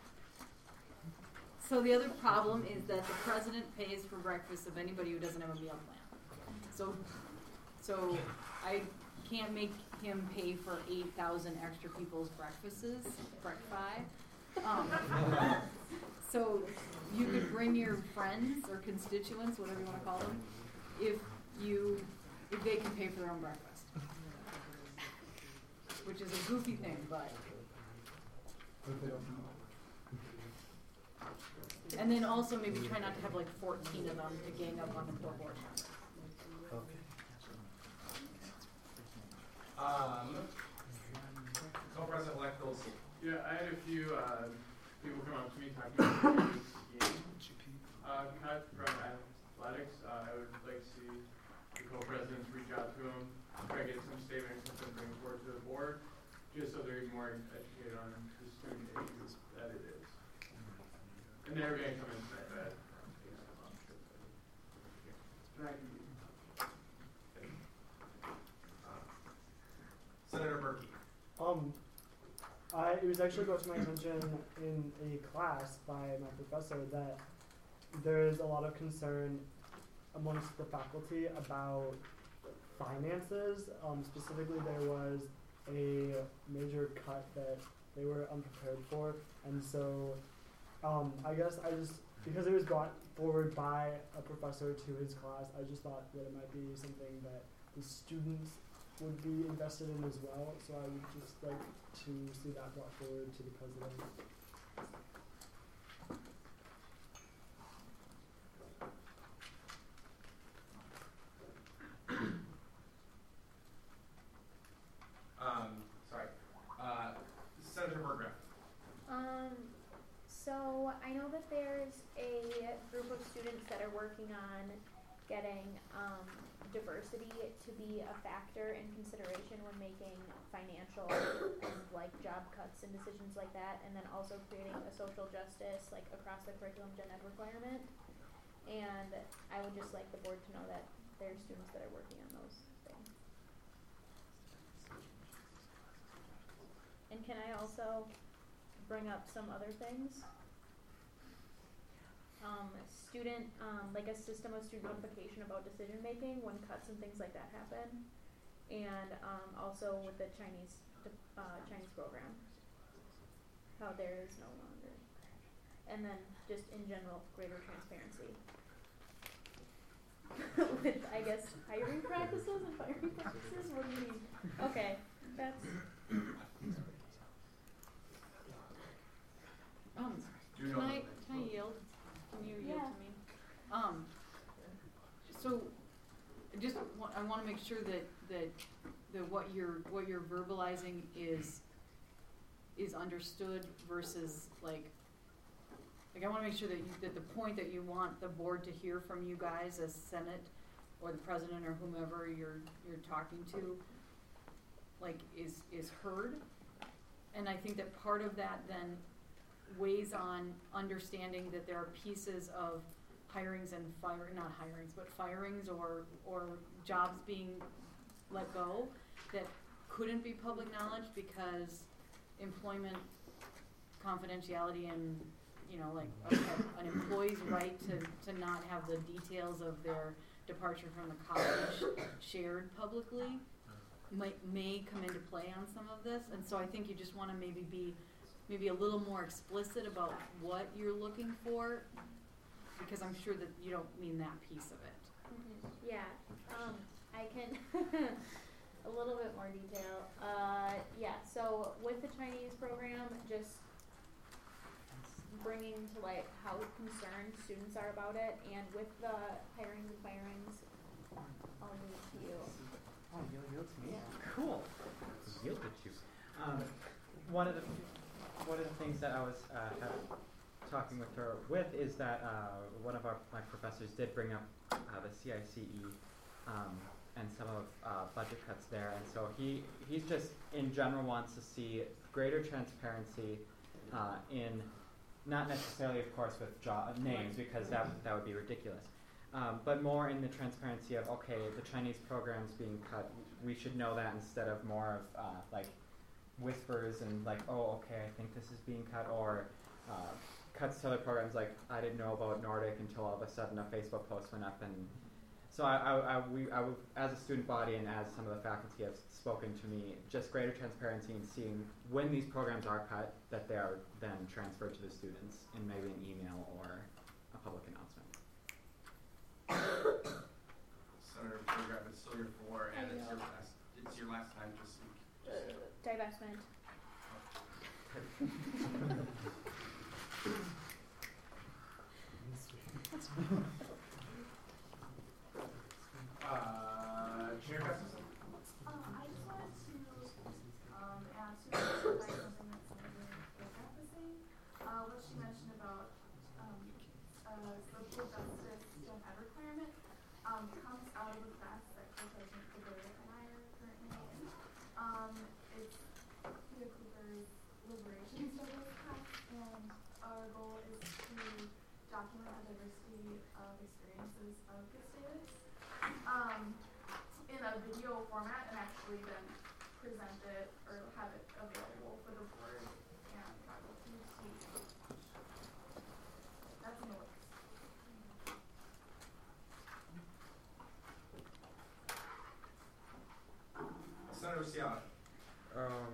So the other problem is that the president pays for breakfast of anybody who doesn't have a meal plan. So, so I can't make him pay for eight thousand extra people's breakfasts, breakfast. Um, so you could bring your friends or constituents, whatever you want to call them, if you, if they can pay for their own breakfast. Which is a goofy thing, but. And then also maybe try not to have like fourteen of them to gang up on the poor board member. Okay. Um, Co-President-elect Goldsey. Yeah, I had a few uh, people come up to me talking about the skiing uh, cut from athletics. Uh, I would like to see the co-presidents reach out to them, try to get some statements and something forward to the board, just so they're even more educated on the student issues that it is. And they're going to come in tonight, but thank you. Senator Berkey. Um, I, it was actually brought to my attention in a class by my professor that there is a lot of concern amongst the faculty about finances. Um, specifically, there was a major cut that they were unprepared for, and so um, I guess I just because it was brought forward by a professor to his class, I just thought that it might be something that the students would be invested in as well. So I would just like to see that brought forward to the president. Um, sorry. Uh, Senator Burgraff. Um, so I know that there's a group of students that are working on getting um, diversity to be a factor in consideration when making financial and like job cuts and decisions like that, and then also creating a social justice like across the curriculum gen ed requirement. And I would just like the board to know that there's students that are working on those things. And can I also bring up some other things? Um, student, um, like a system of student notification about decision making when cuts and things like that happen, and um, also with the Chinese uh, Chinese program, how there is no longer, and then just in general greater transparency with I guess hiring practices and firing practices. What do you mean? Okay, that's. Um, Do you can know I, the- can I yield? Can you yield Yeah. to me? Um, so, I just wa- I want to make sure that, that, that what you're, what you're verbalizing is, is understood versus like, like I want to make sure that you, that the point that you want the board to hear from you guys as Senate or the president or whomever you're, you're talking to, like is, is heard. And I think that part of that then weighs on understanding that there are pieces of hirings and fire, not hirings, but firings or, or jobs being let go that couldn't be public knowledge because employment confidentiality and, you know, like a, a, an employee's right to, to not have the details of their departure from the college shared publicly might, may come into play on some of this. And so I think you just want to maybe be maybe a little more explicit about what you're looking for, because I'm sure that you don't mean that piece of it. Mm-hmm. Yeah, um, I can a little bit more detail. Uh, yeah, so with the Chinese program, just bringing to light how concerned students are about it, and with the hirings and firings, I'll leave to you. Oh, you'll yield to me? Yeah. Cool. Yielded to. Um, one of the one of the things that I was uh, have, talking with her with is that uh, one of our my professors did bring up uh, the C I C E um, and some of uh, budget cuts there, and so he he's just in general wants to see greater transparency uh, in not necessarily, of course, with jo- names because that that would be ridiculous. Um, but more in the transparency of, okay, the Chinese program's being cut, we should know that instead of more of uh, like whispers and like, oh, okay, I think this is being cut, or uh, cuts to other programs like, I didn't know about Nordic until all of a sudden a Facebook post went up. And so I, I, I, we, I would, as a student body and as some of the faculty have spoken to me, just greater transparency in seeing when these programs are cut, that they are then transferred to the students in maybe an email or a public announcement. Senator Burgraff, it's still your floor, and it's your last, it's your last time to speak. Uh, divestment. uh, Chair Gustafson? Um, I just wanted to um, ask you about something that Senator Burgraff was saying. Uh, what she mentioned about um, uh, social justice gen ed requirement um, comes out of a class that Co-President Cooper and I are currently in. Um, it's Peter Cooper's Liberation Studies class, and our goal is to document the diversity of experiences of the students um, in a video format, and actually then present it or have it available for the board and faculty to see. That's in the works. Senator Ciala. Um,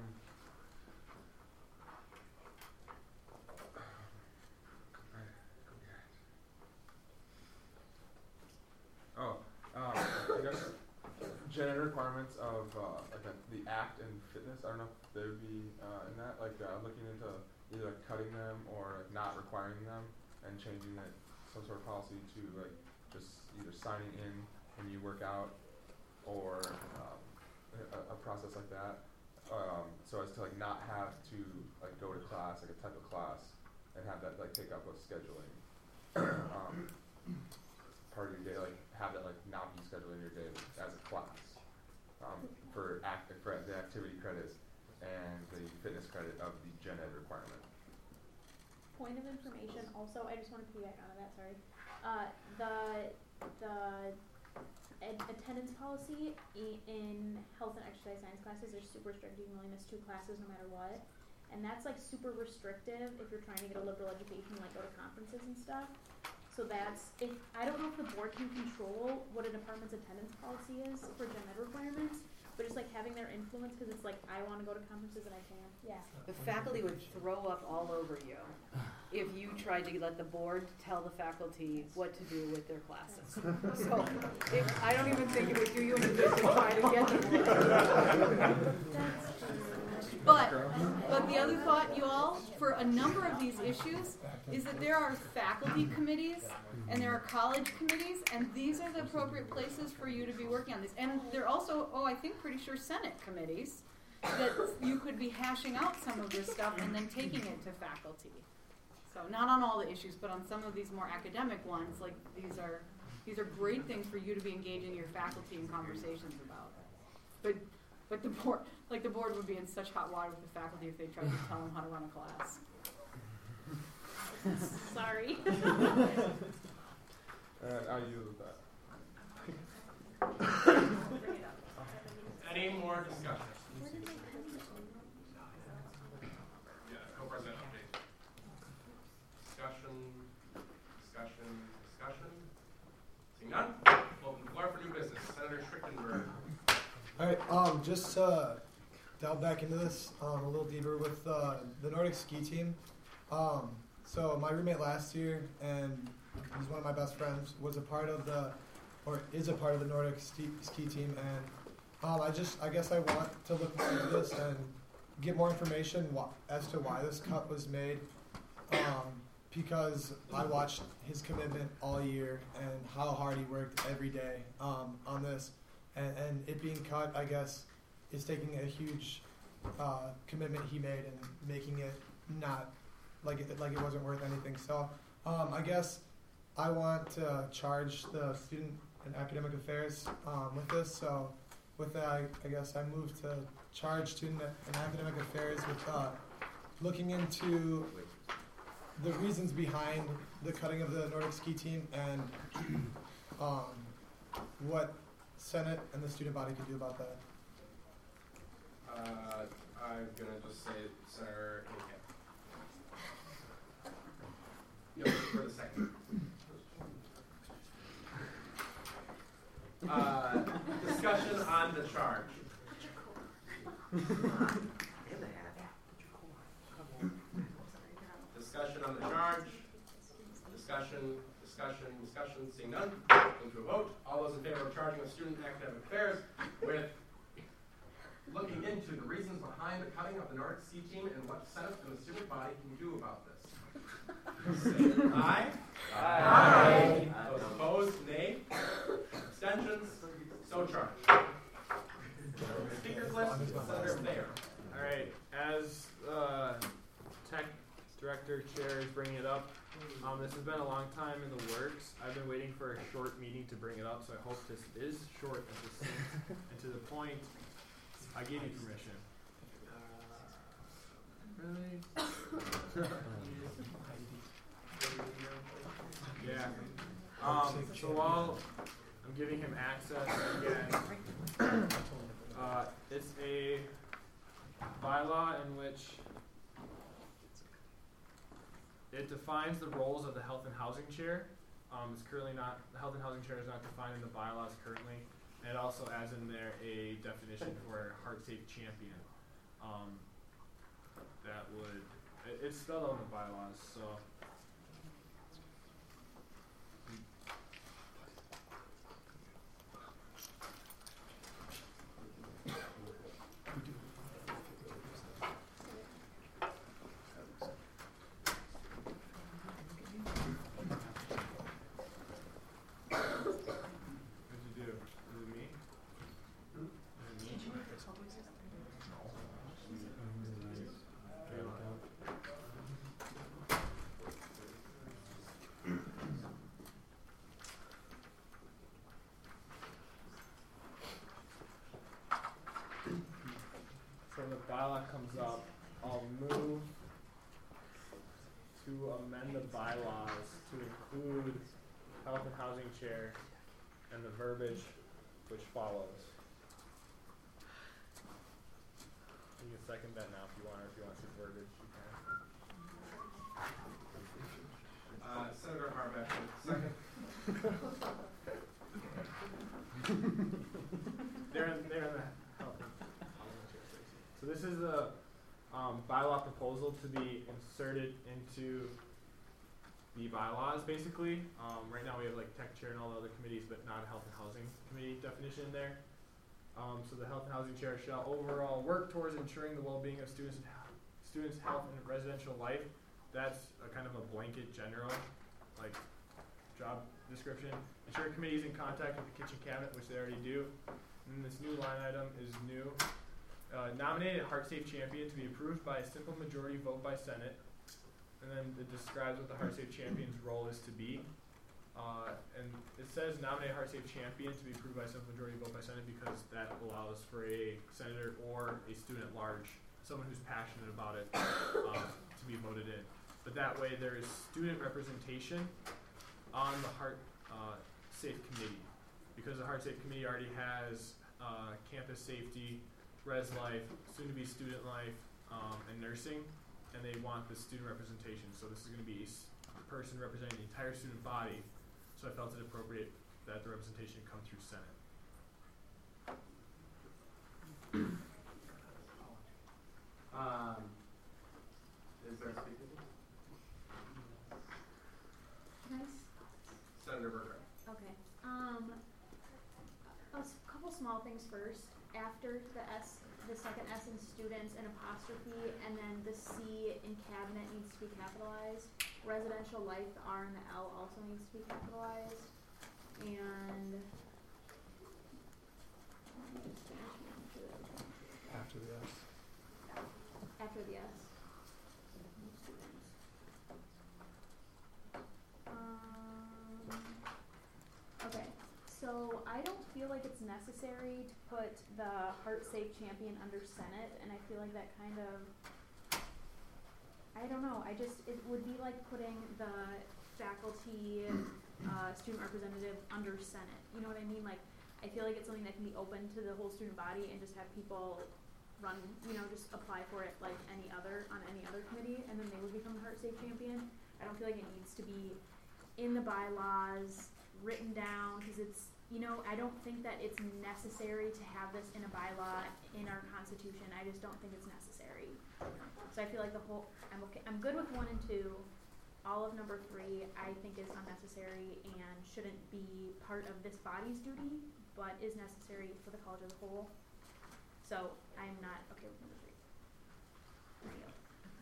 gender requirements of uh, like a, the ACT and fitness. I don't know if they would be uh, in that. Like uh, looking into either like cutting them or like, not requiring them and changing it some sort of policy to like just either signing in when you work out or um, a, a process like that. Um, so as to like not have to like go to class, like a type of class, and have that like take up with scheduling um, part of your day, like have that like not be scheduled in your day as a class um, for act for the activity credit and the fitness credit of the gen ed requirement. Point of information. Also, I just want to piggyback onto that. Sorry. Uh, the the Ed attendance policy i- in health and exercise science classes are super strict. You can only miss two classes no matter what. And that's like super restrictive if you're trying to get a liberal education, like go to conferences and stuff. So that's, if, I don't know if the board can control what a department's attendance policy is for gen ed requirements, but just like having their influence, because it's like, I want to go to conferences and I can't. Yeah. The faculty would throw up all over you if you tried to let the board tell the faculty what to do with their classes. So if, I don't even think it would do you any good to try to get them. But, but the other thought, you all, for a number of these issues, is that there are faculty committees and there are college committees, and these are the appropriate places for you to be working on these. And there are also, oh, I think pretty sure Senate committees that you could be hashing out some of this stuff and then taking it to faculty. So not on all the issues, but on some of these more academic ones, like these are these are great things for you to be engaging your faculty in conversations about. But but the board, like the board would be in such hot water with the faculty if they tried to tell them how to run a class. Sorry. uh, I'll yield with that. Any more discussion? Yeah, co-president update. Discussion, discussion, discussion. Seeing none, open the floor for new business. Senator Schrichtenberg. All right, um, just uh, delve back into this um, a little deeper with uh, the Nordic ski team. Um, so my roommate last year, and he's one of my best friends, was a part of the, or is a part of the Nordic ski, ski team, and um, I just, I guess I want to look more into this and get more information wh- as to why this cut was made, um, because I watched his commitment all year and how hard he worked every day um, on this. And, and it being cut, I guess, is taking a huge uh, commitment he made and making it not like it like it wasn't worth anything. So um, I guess I want to charge the student and academic affairs um, with this. So with that, I, I guess I move to charge student and academic affairs with uh, looking into the reasons behind the cutting of the Nordic ski team and um, what Senate and the student body could do about that. Uh, I'm gonna just say Senator Hincap. You'll for the second. Uh, discussion on the charge. Discussion on the charge. Discussion, discussion, discussion. Seeing none, move to a vote. All those in favor of charging with student academic affairs with looking into the reasons behind the cutting of the Nordic ski team and what the Senate and the student body can do about this. Say aye. Aye. Aye. Aye. Those opposed, nay. Abstentions, so charged. Speakers list, Senator Thayer. All right, as uh, tech director chair is bringing it up, um, this has been a long time in the works. I've been waiting for a short meeting to bring it up, so I hope this is short and succinct and to the point. I gave you permission. Uh, really? Yeah. Um, so while I'm giving him access again, uh, it's a bylaw in which it defines the roles of the health and housing chair. Um, it's currently not, the health and housing chair is not defined in the bylaws currently. And it also adds in there a definition for heart safe champion. Um, that would, it, it's spelled out in the bylaws, so. chair and the verbiage which follows. You can second that now if you want, or if you want to see the verbiage, you can. Uh, Senator Harbeck, second. they're in, they're in the health and housing chair, Stacy. So this is the um, bylaw proposal to be inserted into the bylaws, basically. Um, right now we have like tech chair and all the other committees, but not a health and housing committee definition in there. Um, so the health and housing chair shall overall work towards ensuring the well-being of students and students' health and residential life. That's a kind of a blanket general, like, job description. Ensure committees in contact with the kitchen cabinet, which they already do. And this new line item is new. Uh, nominate a Heart Safe champion to be approved by a simple majority vote by Senate. And then it describes what the Heart Safe champion's role is to be. Uh, and it says nominate a Heart Safe champion to be approved by a simple majority vote by Senate because that allows for a senator or a student at large, someone who's passionate about it, uh, to be voted in. But that way there is student representation on the Heart uh, Safe Committee. Because the Heart Safe Committee already has uh, campus safety, res life, soon to be student life, um, and nursing, and they want the student representation. So this is going to be a s- person representing the entire student body. So I felt it appropriate that the representation come through Senate. Um, is there a speaker? Nice. Senator Berger. Okay. Um, a s- couple small things first. After the S, the second S in students, an apostrophe, and then the C in cabinet needs to be capitalized. Residential life, the R and the L also needs to be capitalized. And After the S. after the S. Um, okay, so I don't feel like it's necessary to put the Heart Safe champion under Senate, and I feel like that kind of, I don't know, I just, it would be like putting the faculty, uh, student representative under Senate. You know what I mean? Like, I feel like it's something that can be open to the whole student body and just have people run, you know, just apply for it like any other, on any other committee, and then they would become the Heart Safe champion. I don't feel like it needs to be in the bylaws, written down, because it's, you know, I don't think that it's necessary to have this in a bylaw in our constitution. I just don't think it's necessary. So I feel like the whole, I'm okay, I'm good with one and two. All of number three I think is unnecessary and shouldn't be part of this body's duty, but is necessary for the college as a whole. So I'm not okay with number three. There you go.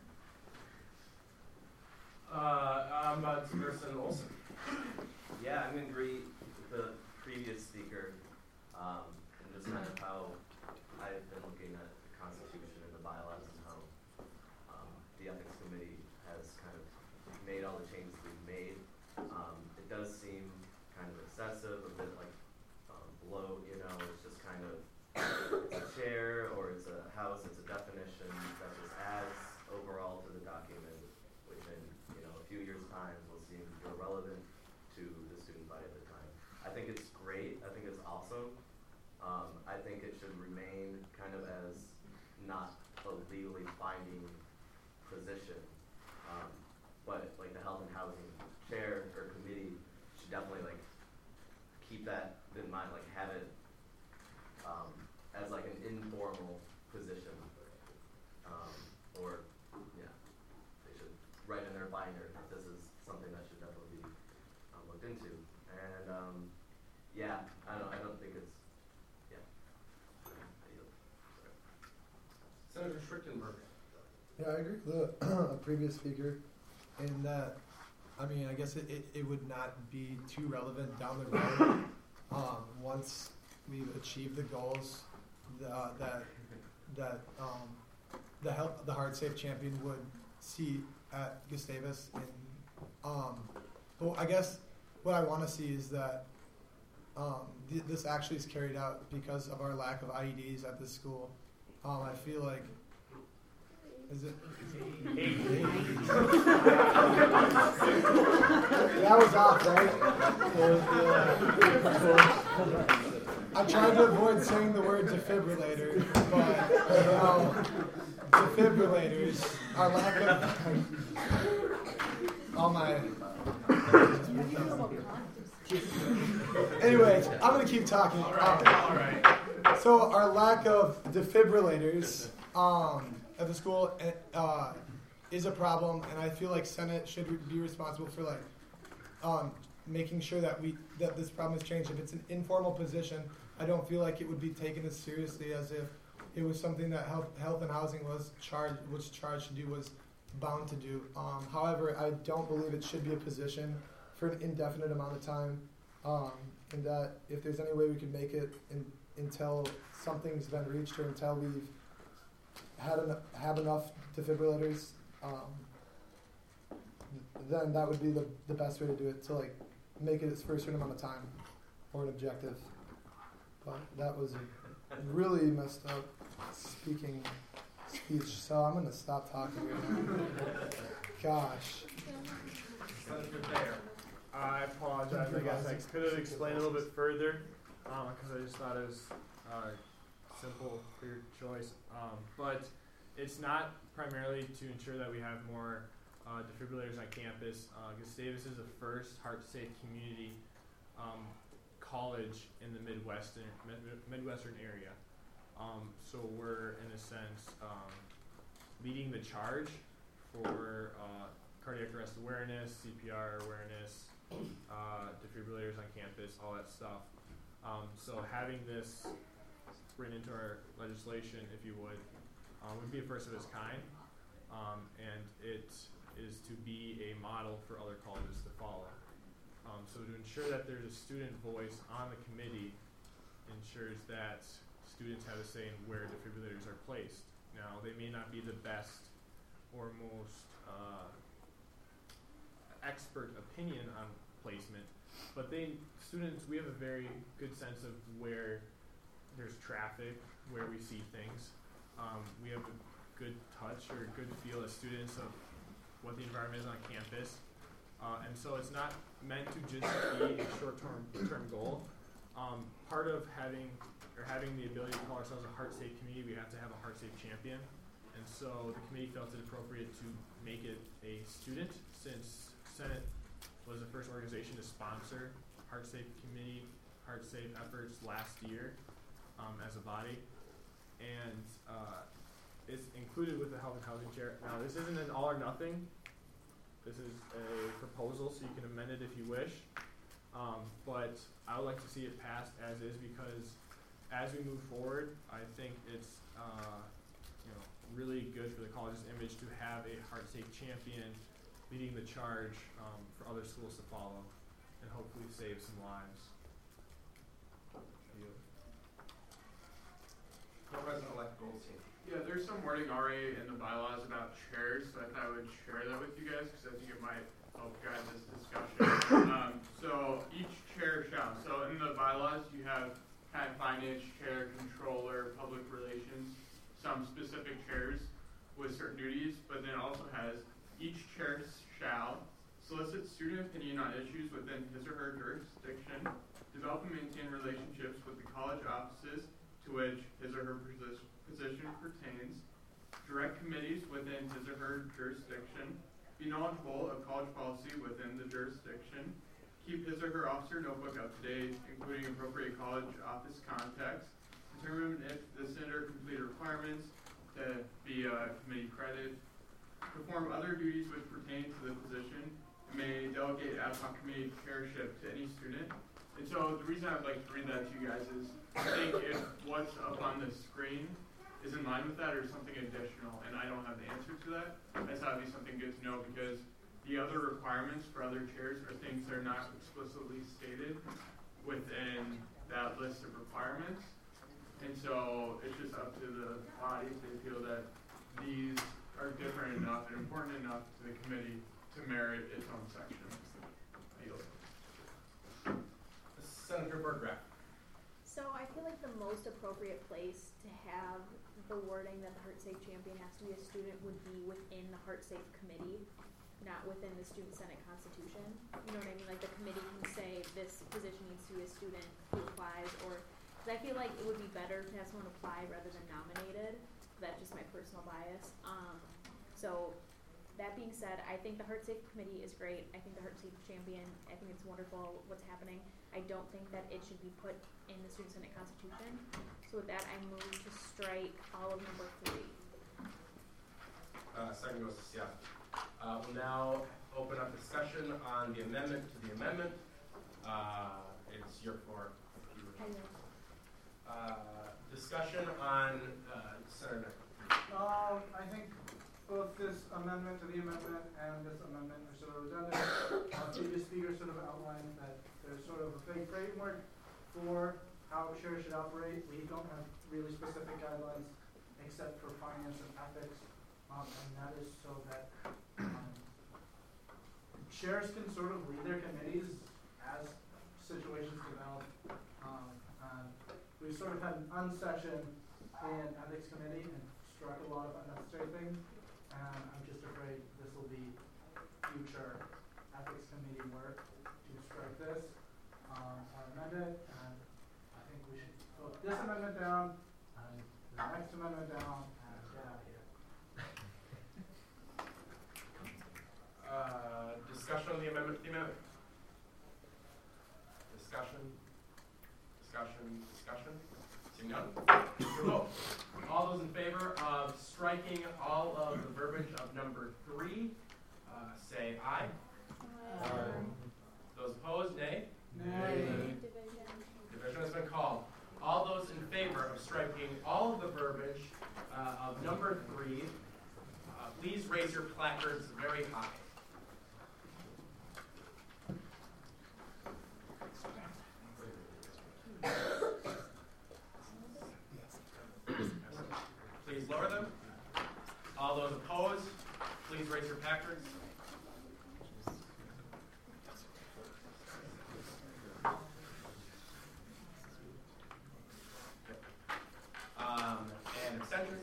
Uh, um, uh, Person Olson. Yeah, I'm gonna agree with the previous speaker, um, and just kind of how I've been looking at the Constitution and the bylaws and how um, the Ethics Committee has kind of made all the changes we've made. Um, it does seem kind of excessive, a bit like um, below, you know, it's just kind of it's a chair or it's a house, it's a definition that just adds overall to the document, which in, you know, a few years' time will seem irrelevant to the student body at the time. I think it's great, I think it's awesome. Um, I think it should remain kind of as not a legally binding position. Um, but like the health and housing chair or committee should definitely like keep that in mind, like have it um, as like an informal position. Um, or yeah, they should write in their binder that this is something that should definitely be um, looked into. And um, yeah, I don't I don't think it's yeah. Senator Schrichtenberger. Yeah, I agree with the previous speaker in that, I mean, I guess it, it, it would not be too relevant down the road um, once we've achieved the goals uh, that that um, the health, the Heart Safe champion would see at Gustavus. And um, but I guess what I want to see is that um, th- this actually is carried out because of our lack of I E Ds at this school. Um, I feel like Is it? Eight. That was off, right? I tried to avoid saying the word defibrillator, but you know, defibrillators are lack of all my. Anyways, I'm gonna keep talking. All right. All right. So our lack of defibrillators um, at the school uh, is a problem, and I feel like Senate should re- be responsible for like um, making sure that we that this problem is changed. If it's an informal position, I don't feel like it would be taken as seriously as if it was something that health, health and housing was charged, was charged to do, was bound to do. Um, however, I don't believe it should be a position for an indefinite amount of time, um, and that if there's any way we could make it in, until something's been reached or until we've had en- have enough defibrillators, um, then that would be the, the best way to do it, to like make it for a certain amount of time or an objective. But that was a really messed up speaking speech, so I'm going to stop talking right now. Gosh. I apologize. I guess I could have explained a little bit further because um, I just thought it was uh, simple, clear choice. Um, but it's not primarily to ensure that we have more uh, defibrillators on campus. Uh, Gustavus is the first heart-safe community um, college in the Midwestern mid- Midwestern area. Um, so we're, in a sense, um, leading the charge for uh, cardiac arrest awareness, C P R awareness, uh, defibrillators on campus, all that stuff. Um, so having this written into our legislation, if you would, um, would be a first of its kind, um, and it is to be a model for other colleges to follow. Um, so to ensure that there's a student voice on the committee ensures that students have a say in where defibrillators are placed. Now, they may not be the best or most uh, expert opinion on placement, but they students we have a very good sense of where there's traffic, where we see things. Um, we have a good touch or a good feel as students of what the environment is on campus, uh, and so it's not meant to just be a short-term term goal. Um, part of having or having the ability to call ourselves a heart-safe community, we have to have a heart-safe champion, and so the committee felt it appropriate to make it a student, since Senate was the first organization to sponsor Heart Safe Committee, Heart Safe efforts last year um, as a body, and uh, it's included with the Health and Housing Chair. Now, this isn't an all or nothing. This is a proposal, so you can amend it if you wish, um, but I would like to see it passed as is, because as we move forward, I think it's uh, you know really good for the college's image to have a Heart Safe champion leading the charge um, for other schools to follow, and hopefully save some lives. Co-President-elect Goldstein. Yeah, there's some wording already in the bylaws about chairs, so I thought I would share that with you guys because I think it might help guide this discussion. um, so each chair shall. So in the bylaws, you have kind of finance chair, controller, public relations, some specific chairs with certain duties, but then it also has each chair shall solicit student opinion on issues within his or her jurisdiction, develop and maintain relationships with the college offices to which his or her posi- position pertains, direct committees within his or her jurisdiction, be knowledgeable of college policy within the jurisdiction, keep his or her officer notebook up to date, including appropriate college office contacts, determine if the senator completed requirements to be a committee credit, perform other duties which pertain to the position, and may delegate ad hoc committee chairship to any student. And so the reason I'd like to read that to you guys is I think if what's up on the screen is in line with that or something additional, and I don't have the answer to that, I just thought it'd be something good to know, because the other requirements for other chairs are things that are not explicitly stated within that list of requirements. And so it's just up to the body if they feel that these are different enough and important enough to the committee to merit its own section. I yield. Senator Berggraf. So I feel like like the most appropriate place to have the wording that the Heart Safe Champion has to be a student would be within the Heart Safe committee, not within the Student Senate Constitution. You know what I mean? Like the committee can say this position needs to be a student who applies, or because I feel like it would be better to have someone apply rather than nominated. That's just my personal bias. Um, so that being said, I think the Heart Safe committee is great. I think the Heart Safe Champion, I think it's wonderful what's happening. I don't think that it should be put in the Student Senate Constitution. So with that, I move to strike all of number three. Uh, second goes to Seth. Uh, we'll now open up discussion on the amendment to the amendment. Uh, it's your floor. Uh, discussion on uh, Senator. Um, I think both this amendment to the amendment and this amendment are sort of redundant. Uh, previous speakers sort of outlined that there's sort of a vague framework for how chairs should operate. We don't have really specific guidelines except for finance and ethics, um, and that is so that um, chairs can sort of lead their committees as situations develop. Um, and we sort of had an unsession in ethics committee and struck a lot of unnecessary things, and I'm just afraid this will be future ethics committee work to strike this um, or amend it, and I think we should vote this amendment down and the next amendment down and get out of here. Uh, discussion on the amendment to the amendment. Discussion. Discussion. Discussion. Seeing none. Your vote. All those in favor of striking all of the verbiage of number three, uh, say aye. Aye. Those opposed, nay. Nay. Division has been called. All those in favor of striking all of the verbiage uh, of number three, uh, please raise your placards very high. Please lower them. All those opposed, please raise your placards. Um, and abstentions?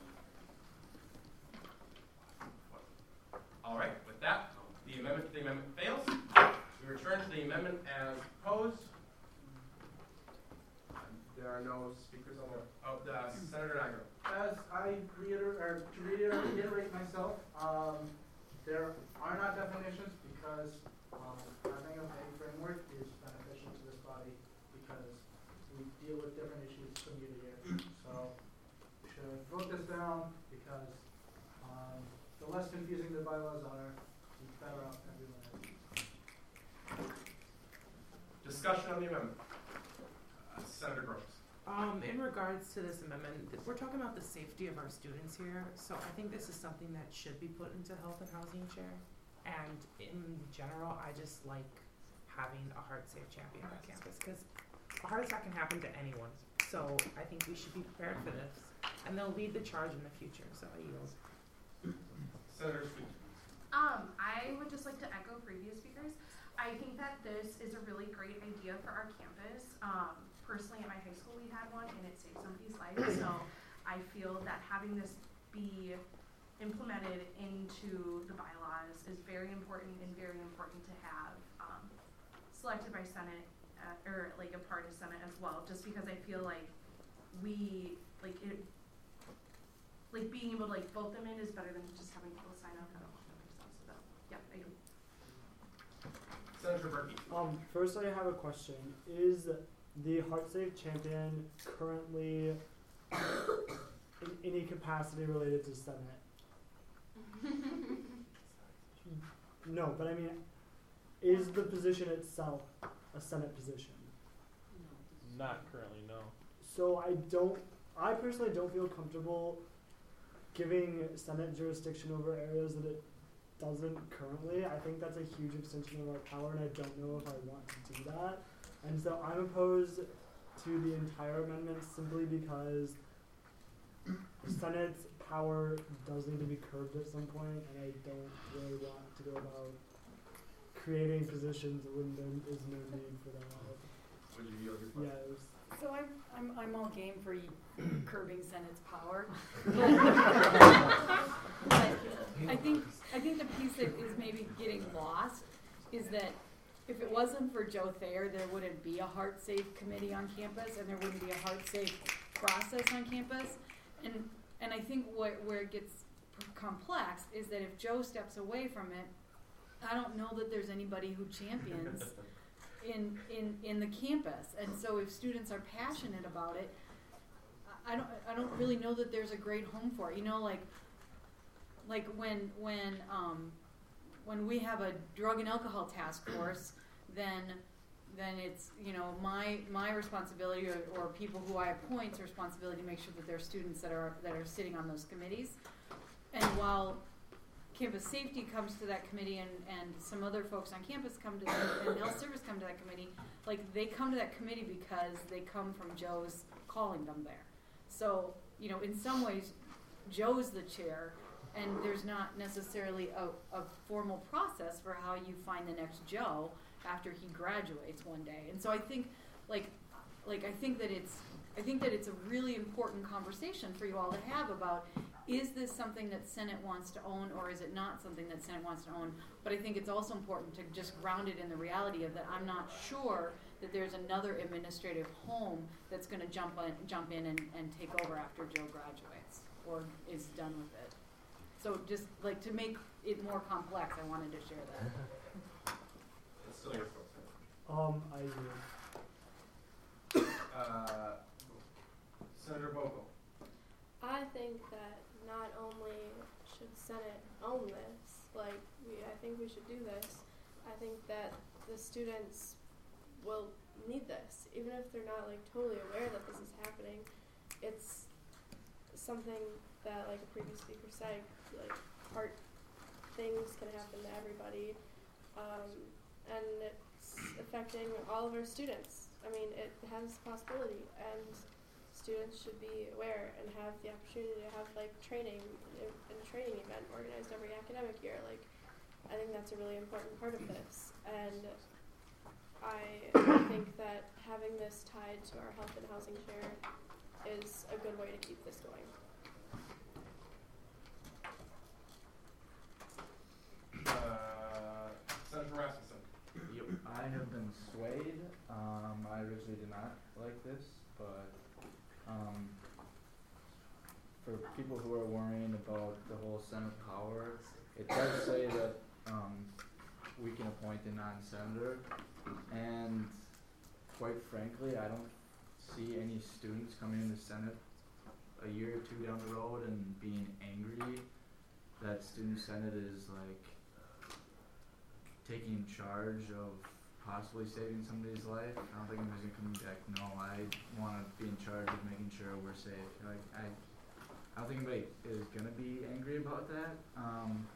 All right, with that, the amendment to the amendment fails. We return to the amendment as proposed. There are no speakers on the, oh, the Senator Nigro. As I reiterate, or to reiterate myself, um, there are not definitions because um, having a vague framework is beneficial to this body because we deal with different issues from year to year. So we should vote this down because um, the less confusing the bylaws are, the better off everyone is. Discussion on the amendment. Uh, Senator Gross. Um, in regards to this amendment, th- we're talking about the safety of our students here, so I think this is something that should be put into health and housing chair. And in general, I just like having a heart safe champion on campus because a heart attack can happen to anyone. So I think we should be prepared for this, and they'll lead the charge in the future. So I yield. Senator Sweet. Um, I would just like to echo previous speakers. I think that this is a really great idea for our campus. Um, personally, at my high school, we had one, and it saved somebody's life. So I feel that having this be implemented into the bylaws is very important and very important to have um, selected by Senate uh, or like a part of Senate as well. Just because I feel like we like it, like being able to like vote them in is better than just having people sign up. I don't want them themselves. So that, yeah, I do. Senator Berkey. Um, first I have a question. Is the Heart Safe Champion currently in any capacity related to Senate? No, but I mean, is the position itself a Senate position? Not currently, no. So I don't, I personally don't feel comfortable giving Senate jurisdiction over areas that it doesn't currently. I think that's a huge extension of our power, and I don't know if I want to do that. And so I'm opposed to the entire amendment simply because Senate's power does need to be curbed at some point, and I don't really want to go about creating positions when there is no need for that. Would you yield your Yeah, it was So I'm, I'm, I'm all game for y- curbing Senate's power. But I think, I think the piece that is maybe getting lost is that if it wasn't for Joe Thayer, there wouldn't be a Heart Safe committee on campus, and there wouldn't be a Heart Safe process on campus. And and I think what, where it gets p- complex is that if Joe steps away from it, I don't know that there's anybody who champions in in in the campus. And so if students are passionate about it, I don't I don't really know that there's a great home for it. You know, like like when when um when we have a drug and alcohol task force, then then it's, you know, my my responsibility or, or people who I appoint's responsibility to make sure that there are students that are that are sitting on those committees. And while campus safety comes to that committee and, and some other folks on campus come to that, and health service come to that committee, like they come to that committee because they come from Joe's calling them there. So, you know, in some ways, Joe's the chair, and there's not necessarily a, a formal process for how you find the next Joe after he graduates one day. And so I think, like, like I think that it's, I think that it's a really important conversation for you all to have about, is this something that Senate wants to own, or is it not something that Senate wants to own? But I think it's also important to just ground it in the reality of that I'm not sure that there's another administrative home that's going to jump in, jump in and, and take over after Joe graduates or is done with it. So just like to make it more complex, I wanted to share that. It's still your folks. Um, I agree. Uh, Senator Vogel. I think that not only should Senate own this, like we, I think we should do this. I think that the students will need this, even if they're not like totally aware that this is happening. It's something that, like a previous speaker said, like heart things can happen to everybody, um, and it's affecting all of our students. I mean, it has possibility, and students should be aware and have the opportunity to have like training, a, a training event organized every academic year. Like, I think that's a really important part of this, and I think that having this tied to our health and housing share is a good way to keep this going. Uh, Senator Rasmussen. Yep. I have been swayed. Um, I originally did not like this, but um, for people who are worrying about the whole Senate power, it does say that um, we can appoint a non-senator, and quite frankly, I don't see any students coming in the Senate a year or two down the road and being angry that student Senate is like taking charge of possibly saving somebody's life. I don't think anybody's gonna come back, no, I want to be in charge of making sure we're safe. Like, I, I don't think anybody is gonna be angry about that. Um,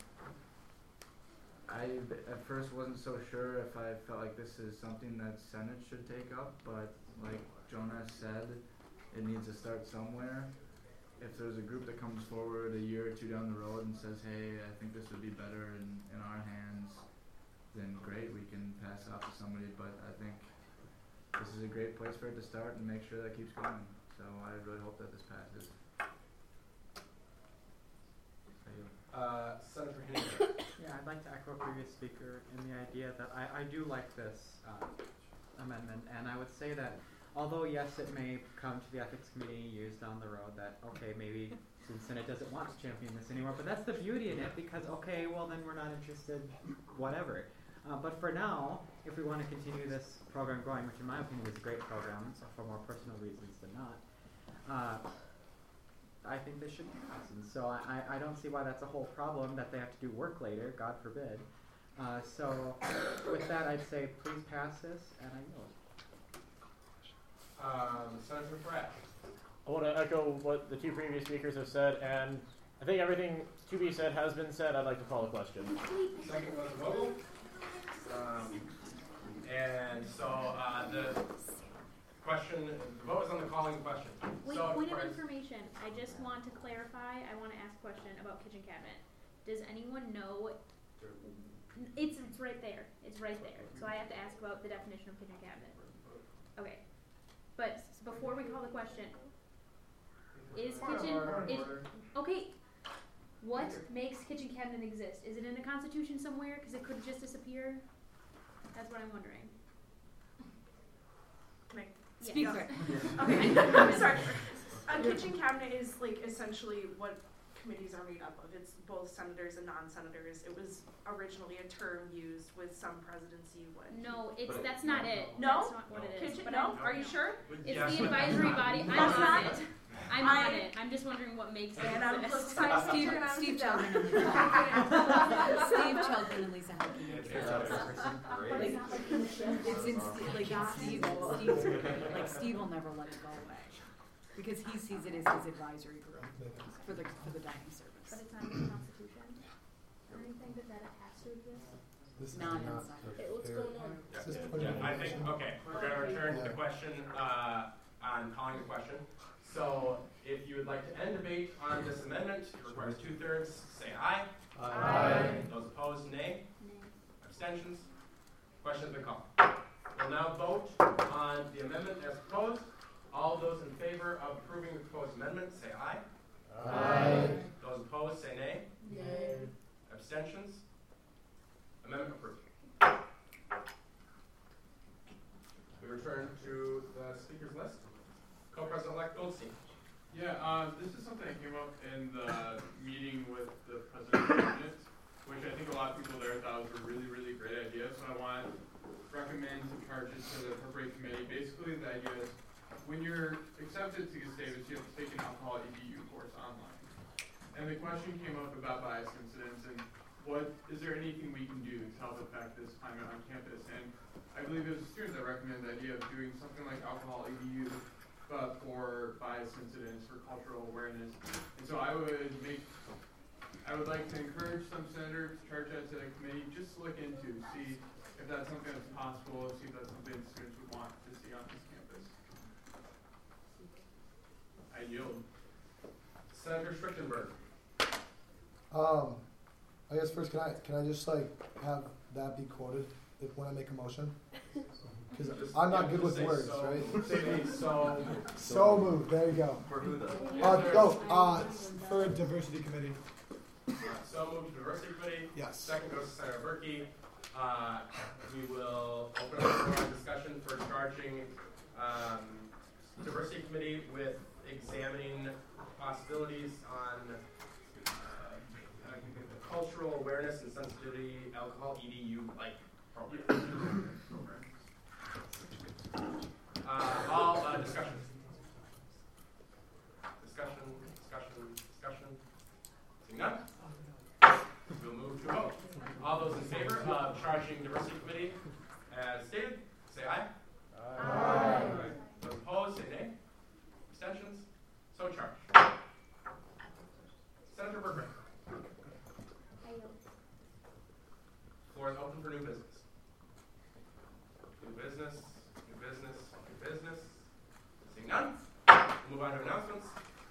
I b- at first wasn't so sure if I felt like this is something that Senate should take up, but like Jonas said, it needs to start somewhere. If there's a group that comes forward a year or two down the road and says, hey, I think this would be better in, in our hands, then great, we can pass it off to somebody, but I think this is a great place for it to start and make sure that keeps going. So I really hope that this passes. Uh, Senator Henry. Yeah, I'd like to echo a previous speaker in the idea that I, I do like this uh, amendment, and I would say that although yes, it may come to the ethics committee years down the road that, okay, maybe the Senate doesn't want to champion this anymore, but that's the beauty in it because, okay, well then we're not interested, whatever. Uh, but for now, if we want to continue this program going, which in my opinion is a great program, so for more personal reasons than not, uh, I think this should pass. And so I, I, I don't see why that's a whole problem that they have to do work later, God forbid. Uh, so with that, I'd say please pass this, and I yield. Um, Senator Pratt. I want to echo what the two previous speakers have said, and I think everything to be said has been said. I'd like to call a question. Second was Vogel. Um, and so uh, the question, the vote is on the calling question. Wait, so point of for- information. I just want to clarify. I want to ask a question about kitchen cabinet. Does anyone know? It's it's right there. It's right there. So I have to ask about the definition of kitchen cabinet. Okay. but s- before we call the question, is Point of kitchen, order. is, okay, what makes kitchen cabinet exist? Is it in the Constitution somewhere? Cause it could just disappear? That's what I'm wondering. Can I Yes. Speak Yes. quick. Okay, I'm sorry. A kitchen cabinet is like essentially what committees are made up of. It's both senators and non-senators. It was originally a term used with some presidency when. No, it's, But- that's not it. No? That's not what it is. Kitchen, But no? I'm- Are you sure? It's Yes. the advisory body. I'm That's on not- it. I'm I- on it. I'm just wondering what makes it And on the flip exist. side, Steve, Steve, Steve down. Children. Steve Children and Lisa Huckey. It's great. It's in, Ste- like, in Steve, Steve's, like, Steve will never let it go away. Because he sees it as his advisory group for the, for the dining But service. it's not in the Constitution. Or anything that, that it has to exist. This is Not not inside. a Hey, what's fair- going on? this is Yeah, putting I it- think, okay, we're gonna return to the question, uh, on calling the question. So, if you would like to end debate on this amendment, it requires two-thirds, say aye. Aye. Those opposed, nay. Abstentions? Question's been called. We'll now vote on the amendment as proposed. All those in favor of approving the proposed amendment, say aye. Aye. Those opposed, say nay. Nay. Abstentions? Amendment approved. We return to the speakers list. Co-President-elect Goldstein. Yeah, uh, this is something that came up in the meeting with the president's cabinet, which I think a lot of people there thought was a really, really great idea. So I want to recommend some charges to the appropriate committee. Basically, the idea is when you're accepted to Gustavus, you have to take an alcohol E D U course online. And the question came up about bias incidents and what is there anything we can do to help affect this climate on campus? And I believe it was students that recommended the idea of doing something like alcohol E D U. But for bias incidents, for cultural awareness. And so I would make, I would like to encourage some senators to charge that to the committee, just to look into, see if that's something that's possible, see if that's something students would want to see on this campus. I yield. Senator Strichtenberg. Um, I guess first, can I can I just like have that be quoted if when I make a motion? Because Just- I'm not yeah, good just with say words, so. right? Say so. So moved. There you go. For who though? Uh, oh, uh, for a diversity committee. Uh, So moved to diversity committee. Yes. Second goes to Senator Berkey. Uh, we will open up for discussion for charging um, diversity committee with examining possibilities on uh, uh, cultural awareness and sensitivity alcohol E D U like program. Uh, all uh, discussion. Discussion, discussion, discussion. Seeing none? We'll move to a vote. All those in favor of charging diversity committee as stated, say aye. Aye. Those opposed, say nay. Abstentions? So charged. Senator Bergman. Floor is open for new business. New business, new business, new business. Seeing none? We'll move on to announcements.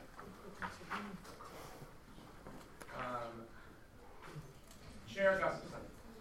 Um, Chair Gustafson.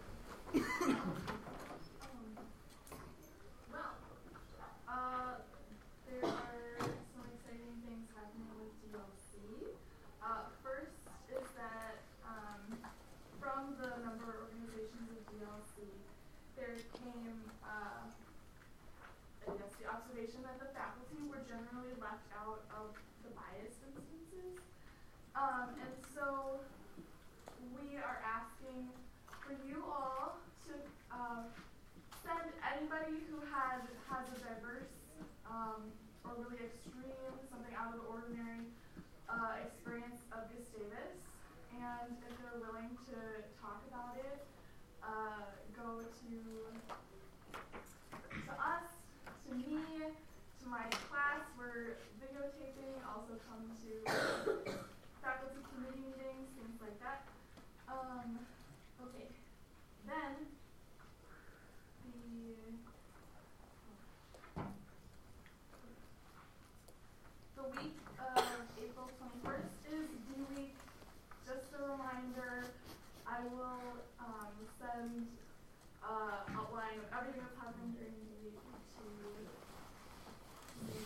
Well, uh, there are some exciting things happening with D L C. Uh, first is that um, from the member organizations of D L C, there came, uh, I guess, the observation that the faculty were generally left out of the bias instances. Um, and so we are asking for you all to uh, send anybody who had has a diverse um, or really extreme, something out of the ordinary uh, experience of Gustavus, and if they're willing to talk about it, uh, go to to us, to me, to my class. We're videotaping. Also come to faculty committee meetings, things like that. Um, okay. Then the the week of April twenty-first is D week. Just a reminder, I will um, send uh, outline of everything that's happening during the week to the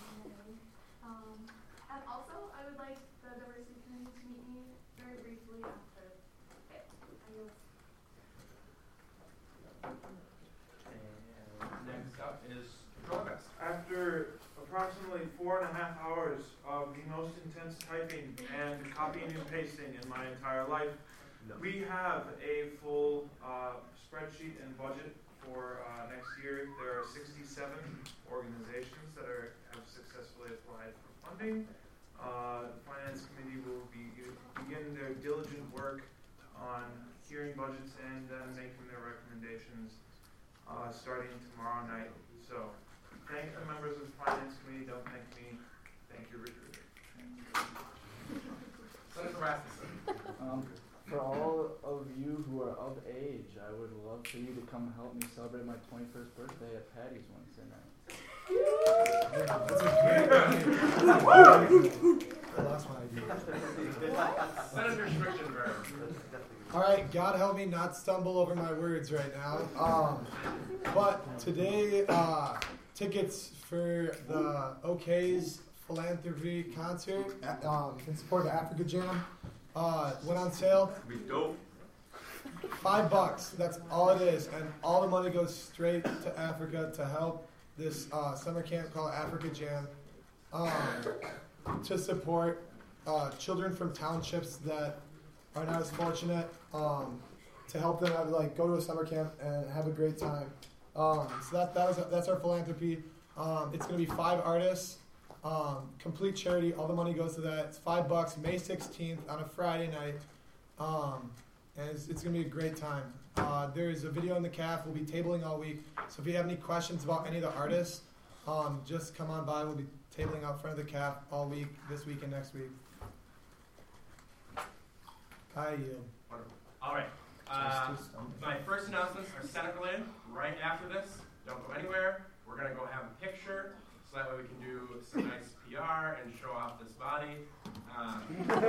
like the diversity committee to meet me very briefly after it. I yield. And next up is Control Best. After approximately four and a half hours of the most intense typing and copying and pasting in my entire life, No. we have a full uh, spreadsheet and budget for uh, next year. There are sixty-seven organizations that are have successfully applied for funding. Uh, the Finance Committee will be, begin their diligent work on hearing budgets and then making their recommendations uh, starting tomorrow night. So, thank the members of the Finance Committee. Don't thank me. Thank your recruiter. Senator Rasmussen. Um, for all of you who are of age, I would love for you to come help me celebrate my twenty-first birthday at Patty's Wednesday night. That's a great The last one I did. Senator Schmichenberg. All right, God help me not stumble over my words right now. Um, but today, uh, tickets for the OK's philanthropy concert at, um, in support of Africa Jam uh, went on sale. Be dope. Five bucks. That's all it is, and all the money goes straight to Africa to help this uh, summer camp called Africa Jam, um, to support uh, children from townships that are not as fortunate, um, to help them have, like go to a summer camp and have a great time. Um, so that that was that's our philanthropy. Um, it's gonna be five artists, um, complete charity. All the money goes to that. It's five bucks. May sixteenth on a Friday night. Um, And it's, it's going to be a great time. Uh, there's a video in the C A F. We'll be tabling all week. So if you have any questions about any of the artists, um, just come on by. We'll be tabling out front of the C A F all week, this week and next week. I yield. Wonderful. All right. Uh, my first announcements are Senate related. Right after this, don't go anywhere. We're going to go have a picture, so that way we can do some nice P R and show off this body. Um,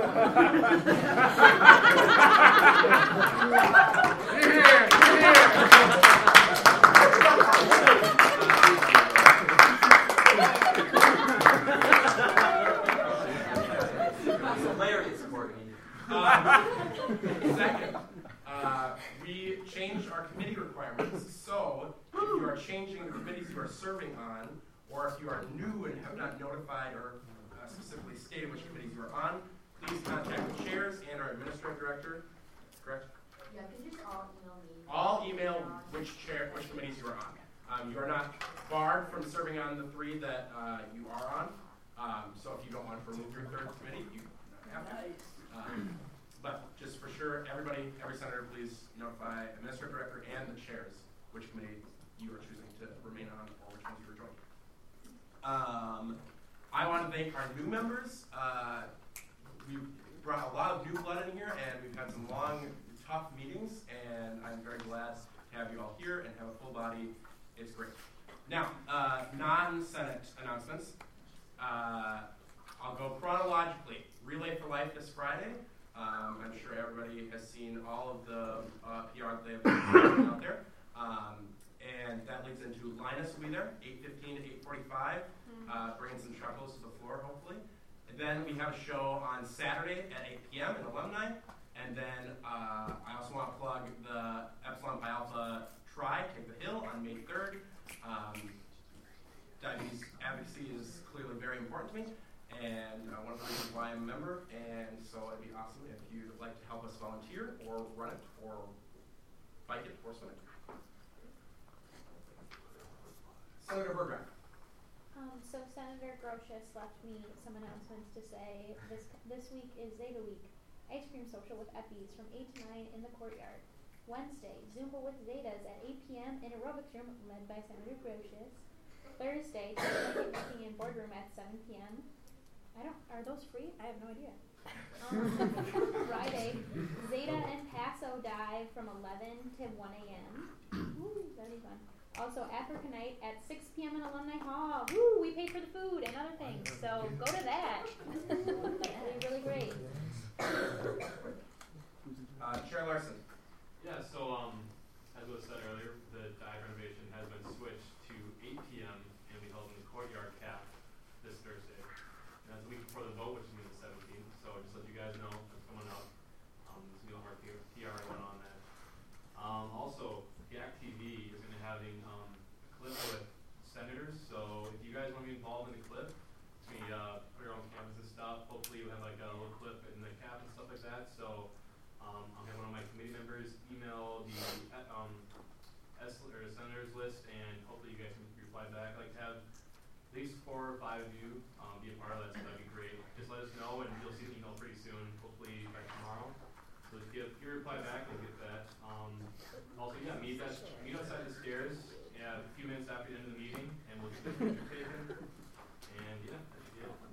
Hilarious, Courtney. Uh, second, uh, we changed our committee requirements. So, if you are changing the committees you are serving on, or if you are new and have not notified or uh, specifically stated which committees you are on, please contact the chairs and our administrative director. Correct? Yeah, could you just all email me? All email which chair, which committees you are on. Um, you are not barred from serving on the three that uh, you are on. Um, so if you don't want to remove your third committee, you don't have to. Um, but just for sure, everybody, every senator, please notify administrative director and the chairs which committee you are choosing to remain on or which ones you are joining. Um, I want to thank our new members. Uh, we brought a lot of new blood in here, and we've had some long, tough meetings, and I'm very glad to have you all here and have a full body. It's great. Now, uh, non-Senate announcements. Uh, I'll go chronologically. Relay for Life this Friday. Um, I'm sure everybody has seen all of the uh, P R that they have been out there. Um, and that leads into Linus will be there, eight fifteen to eight forty-five, uh, bringing some chuckles to the floor, hopefully. And then we have a show on Saturday at eight p m in Alumni. And then uh, I also want to plug the Epsilon Pi Alpha Try, Take the Hill, on May third. Um, diabetes advocacy is clearly very important to me, and uh, one of the reasons why I'm a member, and so it'd be awesome if you'd like to help us volunteer, or run it, or bike it, or swim it. Senator Berggraf. Um, so Senator Grotius left me some announcements to say this this week is Zeta Week, ice cream social with Eppies from eight to nine in the courtyard. Wednesday, Zumba with Zetas at eight p m in aerobics room led by Senator Grotius. Thursday, Ticket Making in boardroom at seven p m I don't, are those free? I have no idea. Um, Friday, Zeta and Paso dive from eleven to one a m Ooh, that'd be fun. Also, Africa Night at six p m in Alumni Hall. Woo, we paid for the food and other things, so go to that. That'll be really great. Uh, Chair Larson. Yeah, so um, as was said earlier, the dive renovation has been switched to eight p m and will be held in the courtyard cap this Thursday. And that's the week before the vote, which is going to be the seventeenth. committee members email the uh, um, S or senators list, and hopefully you guys can reply back. I'd like to have at least four or five of you um, be a part of that, so that'd be great. Just let us know, and you'll see the email pretty soon, hopefully by tomorrow. So just give your reply back and get that. Um, also, yeah, meet us meet outside the stairs. Yeah, a few minutes after the end of the meeting, and we'll get the picture taken. And yeah, that should be it.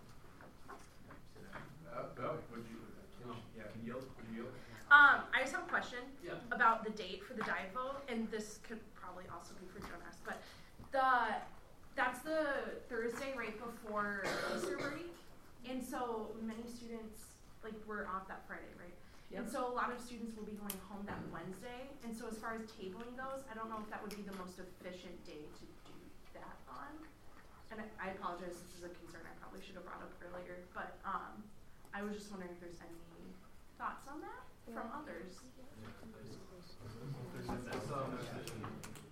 Uh, Bill, would you? Oh, yeah, can you yield? Can you yield? Um, I just have a question Yeah. about the date for the diet vote, and this could probably also be for Jonas, but the that's the Thursday right before Easter break, and so many students, like, we're off that Friday, right? Yep. And so a lot of students will be going home that Wednesday, and so as far as tabling goes, I don't know if that would be the most efficient day to do that on. And I, I apologize, this is a concern I probably should have brought up earlier, but um, I was just wondering if there's any thoughts on that from others. That's um, a decision.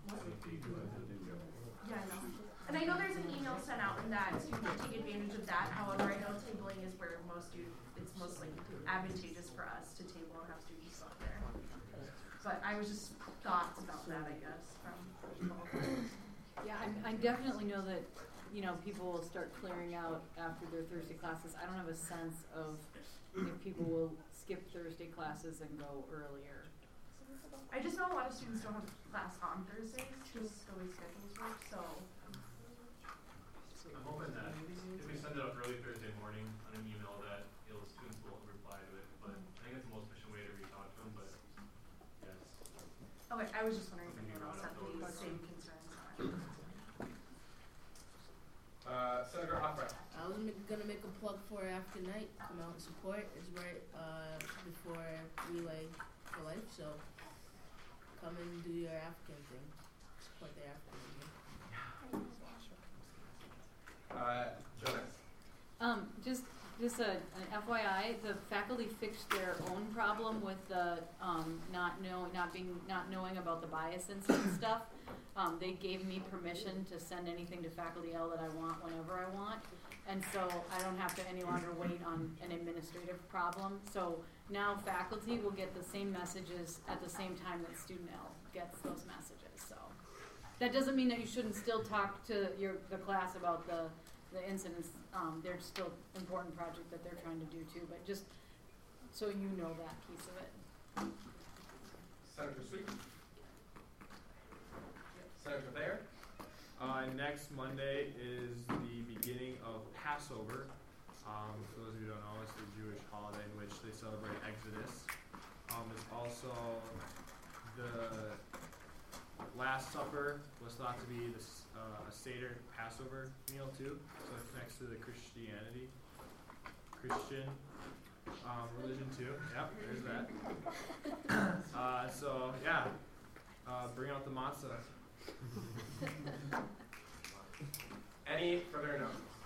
Yeah, I know. And I know there's an email sent out and that students take advantage of that. However, I know tabling is where most students, it's most like advantageous for us to table and have students up there. But I was just thoughts about that, I guess, from people. Yeah, I, I definitely know that, you know, people will start clearing out after their Thursday classes. I don't have a sense of if people will skip Thursday classes and go earlier. I just know a lot of students don't have class on Thursdays, just the way schedules work, so. I'm hoping that if we send it out early Thursday morning on an email that it'll, students will reply to it, but I think it's the most efficient way to reach out to them, but yes. Okay, I was just wondering if anyone else had the same concerns. Uh, Senator Albright. I was ma- gonna make a plug for African Night. Come out and support. It's right uh, before Relay for Life, so come and do your African thing. Support the African thing. Uh, Jonas. Um, just just a, an F Y I, the faculty fixed their own problem with the um, not know not being not knowing about the bias incident stuff. Um, they gave me permission to send anything to Faculty L that I want whenever I want, and so I don't have to any longer wait on an administrative problem. So now faculty will get the same messages at the same time that Student L gets those messages. So that doesn't mean that you shouldn't still talk to your the class about the the incidents. Um, they're still important project that they're trying to do too, but just so you know that piece of it. Senator Sweet. Senator Thayer. Uh, next Monday is the beginning of Passover. Um, for those of you who don't know, it's the Jewish holiday in which they celebrate Exodus. Um, it's also the Last Supper was thought to be this, uh, a Seder Passover meal too, so it connects to the Christianity, Christian um, religion too. Yep, there's that. Uh, so yeah, uh, bring out the matzah. Any further announcements?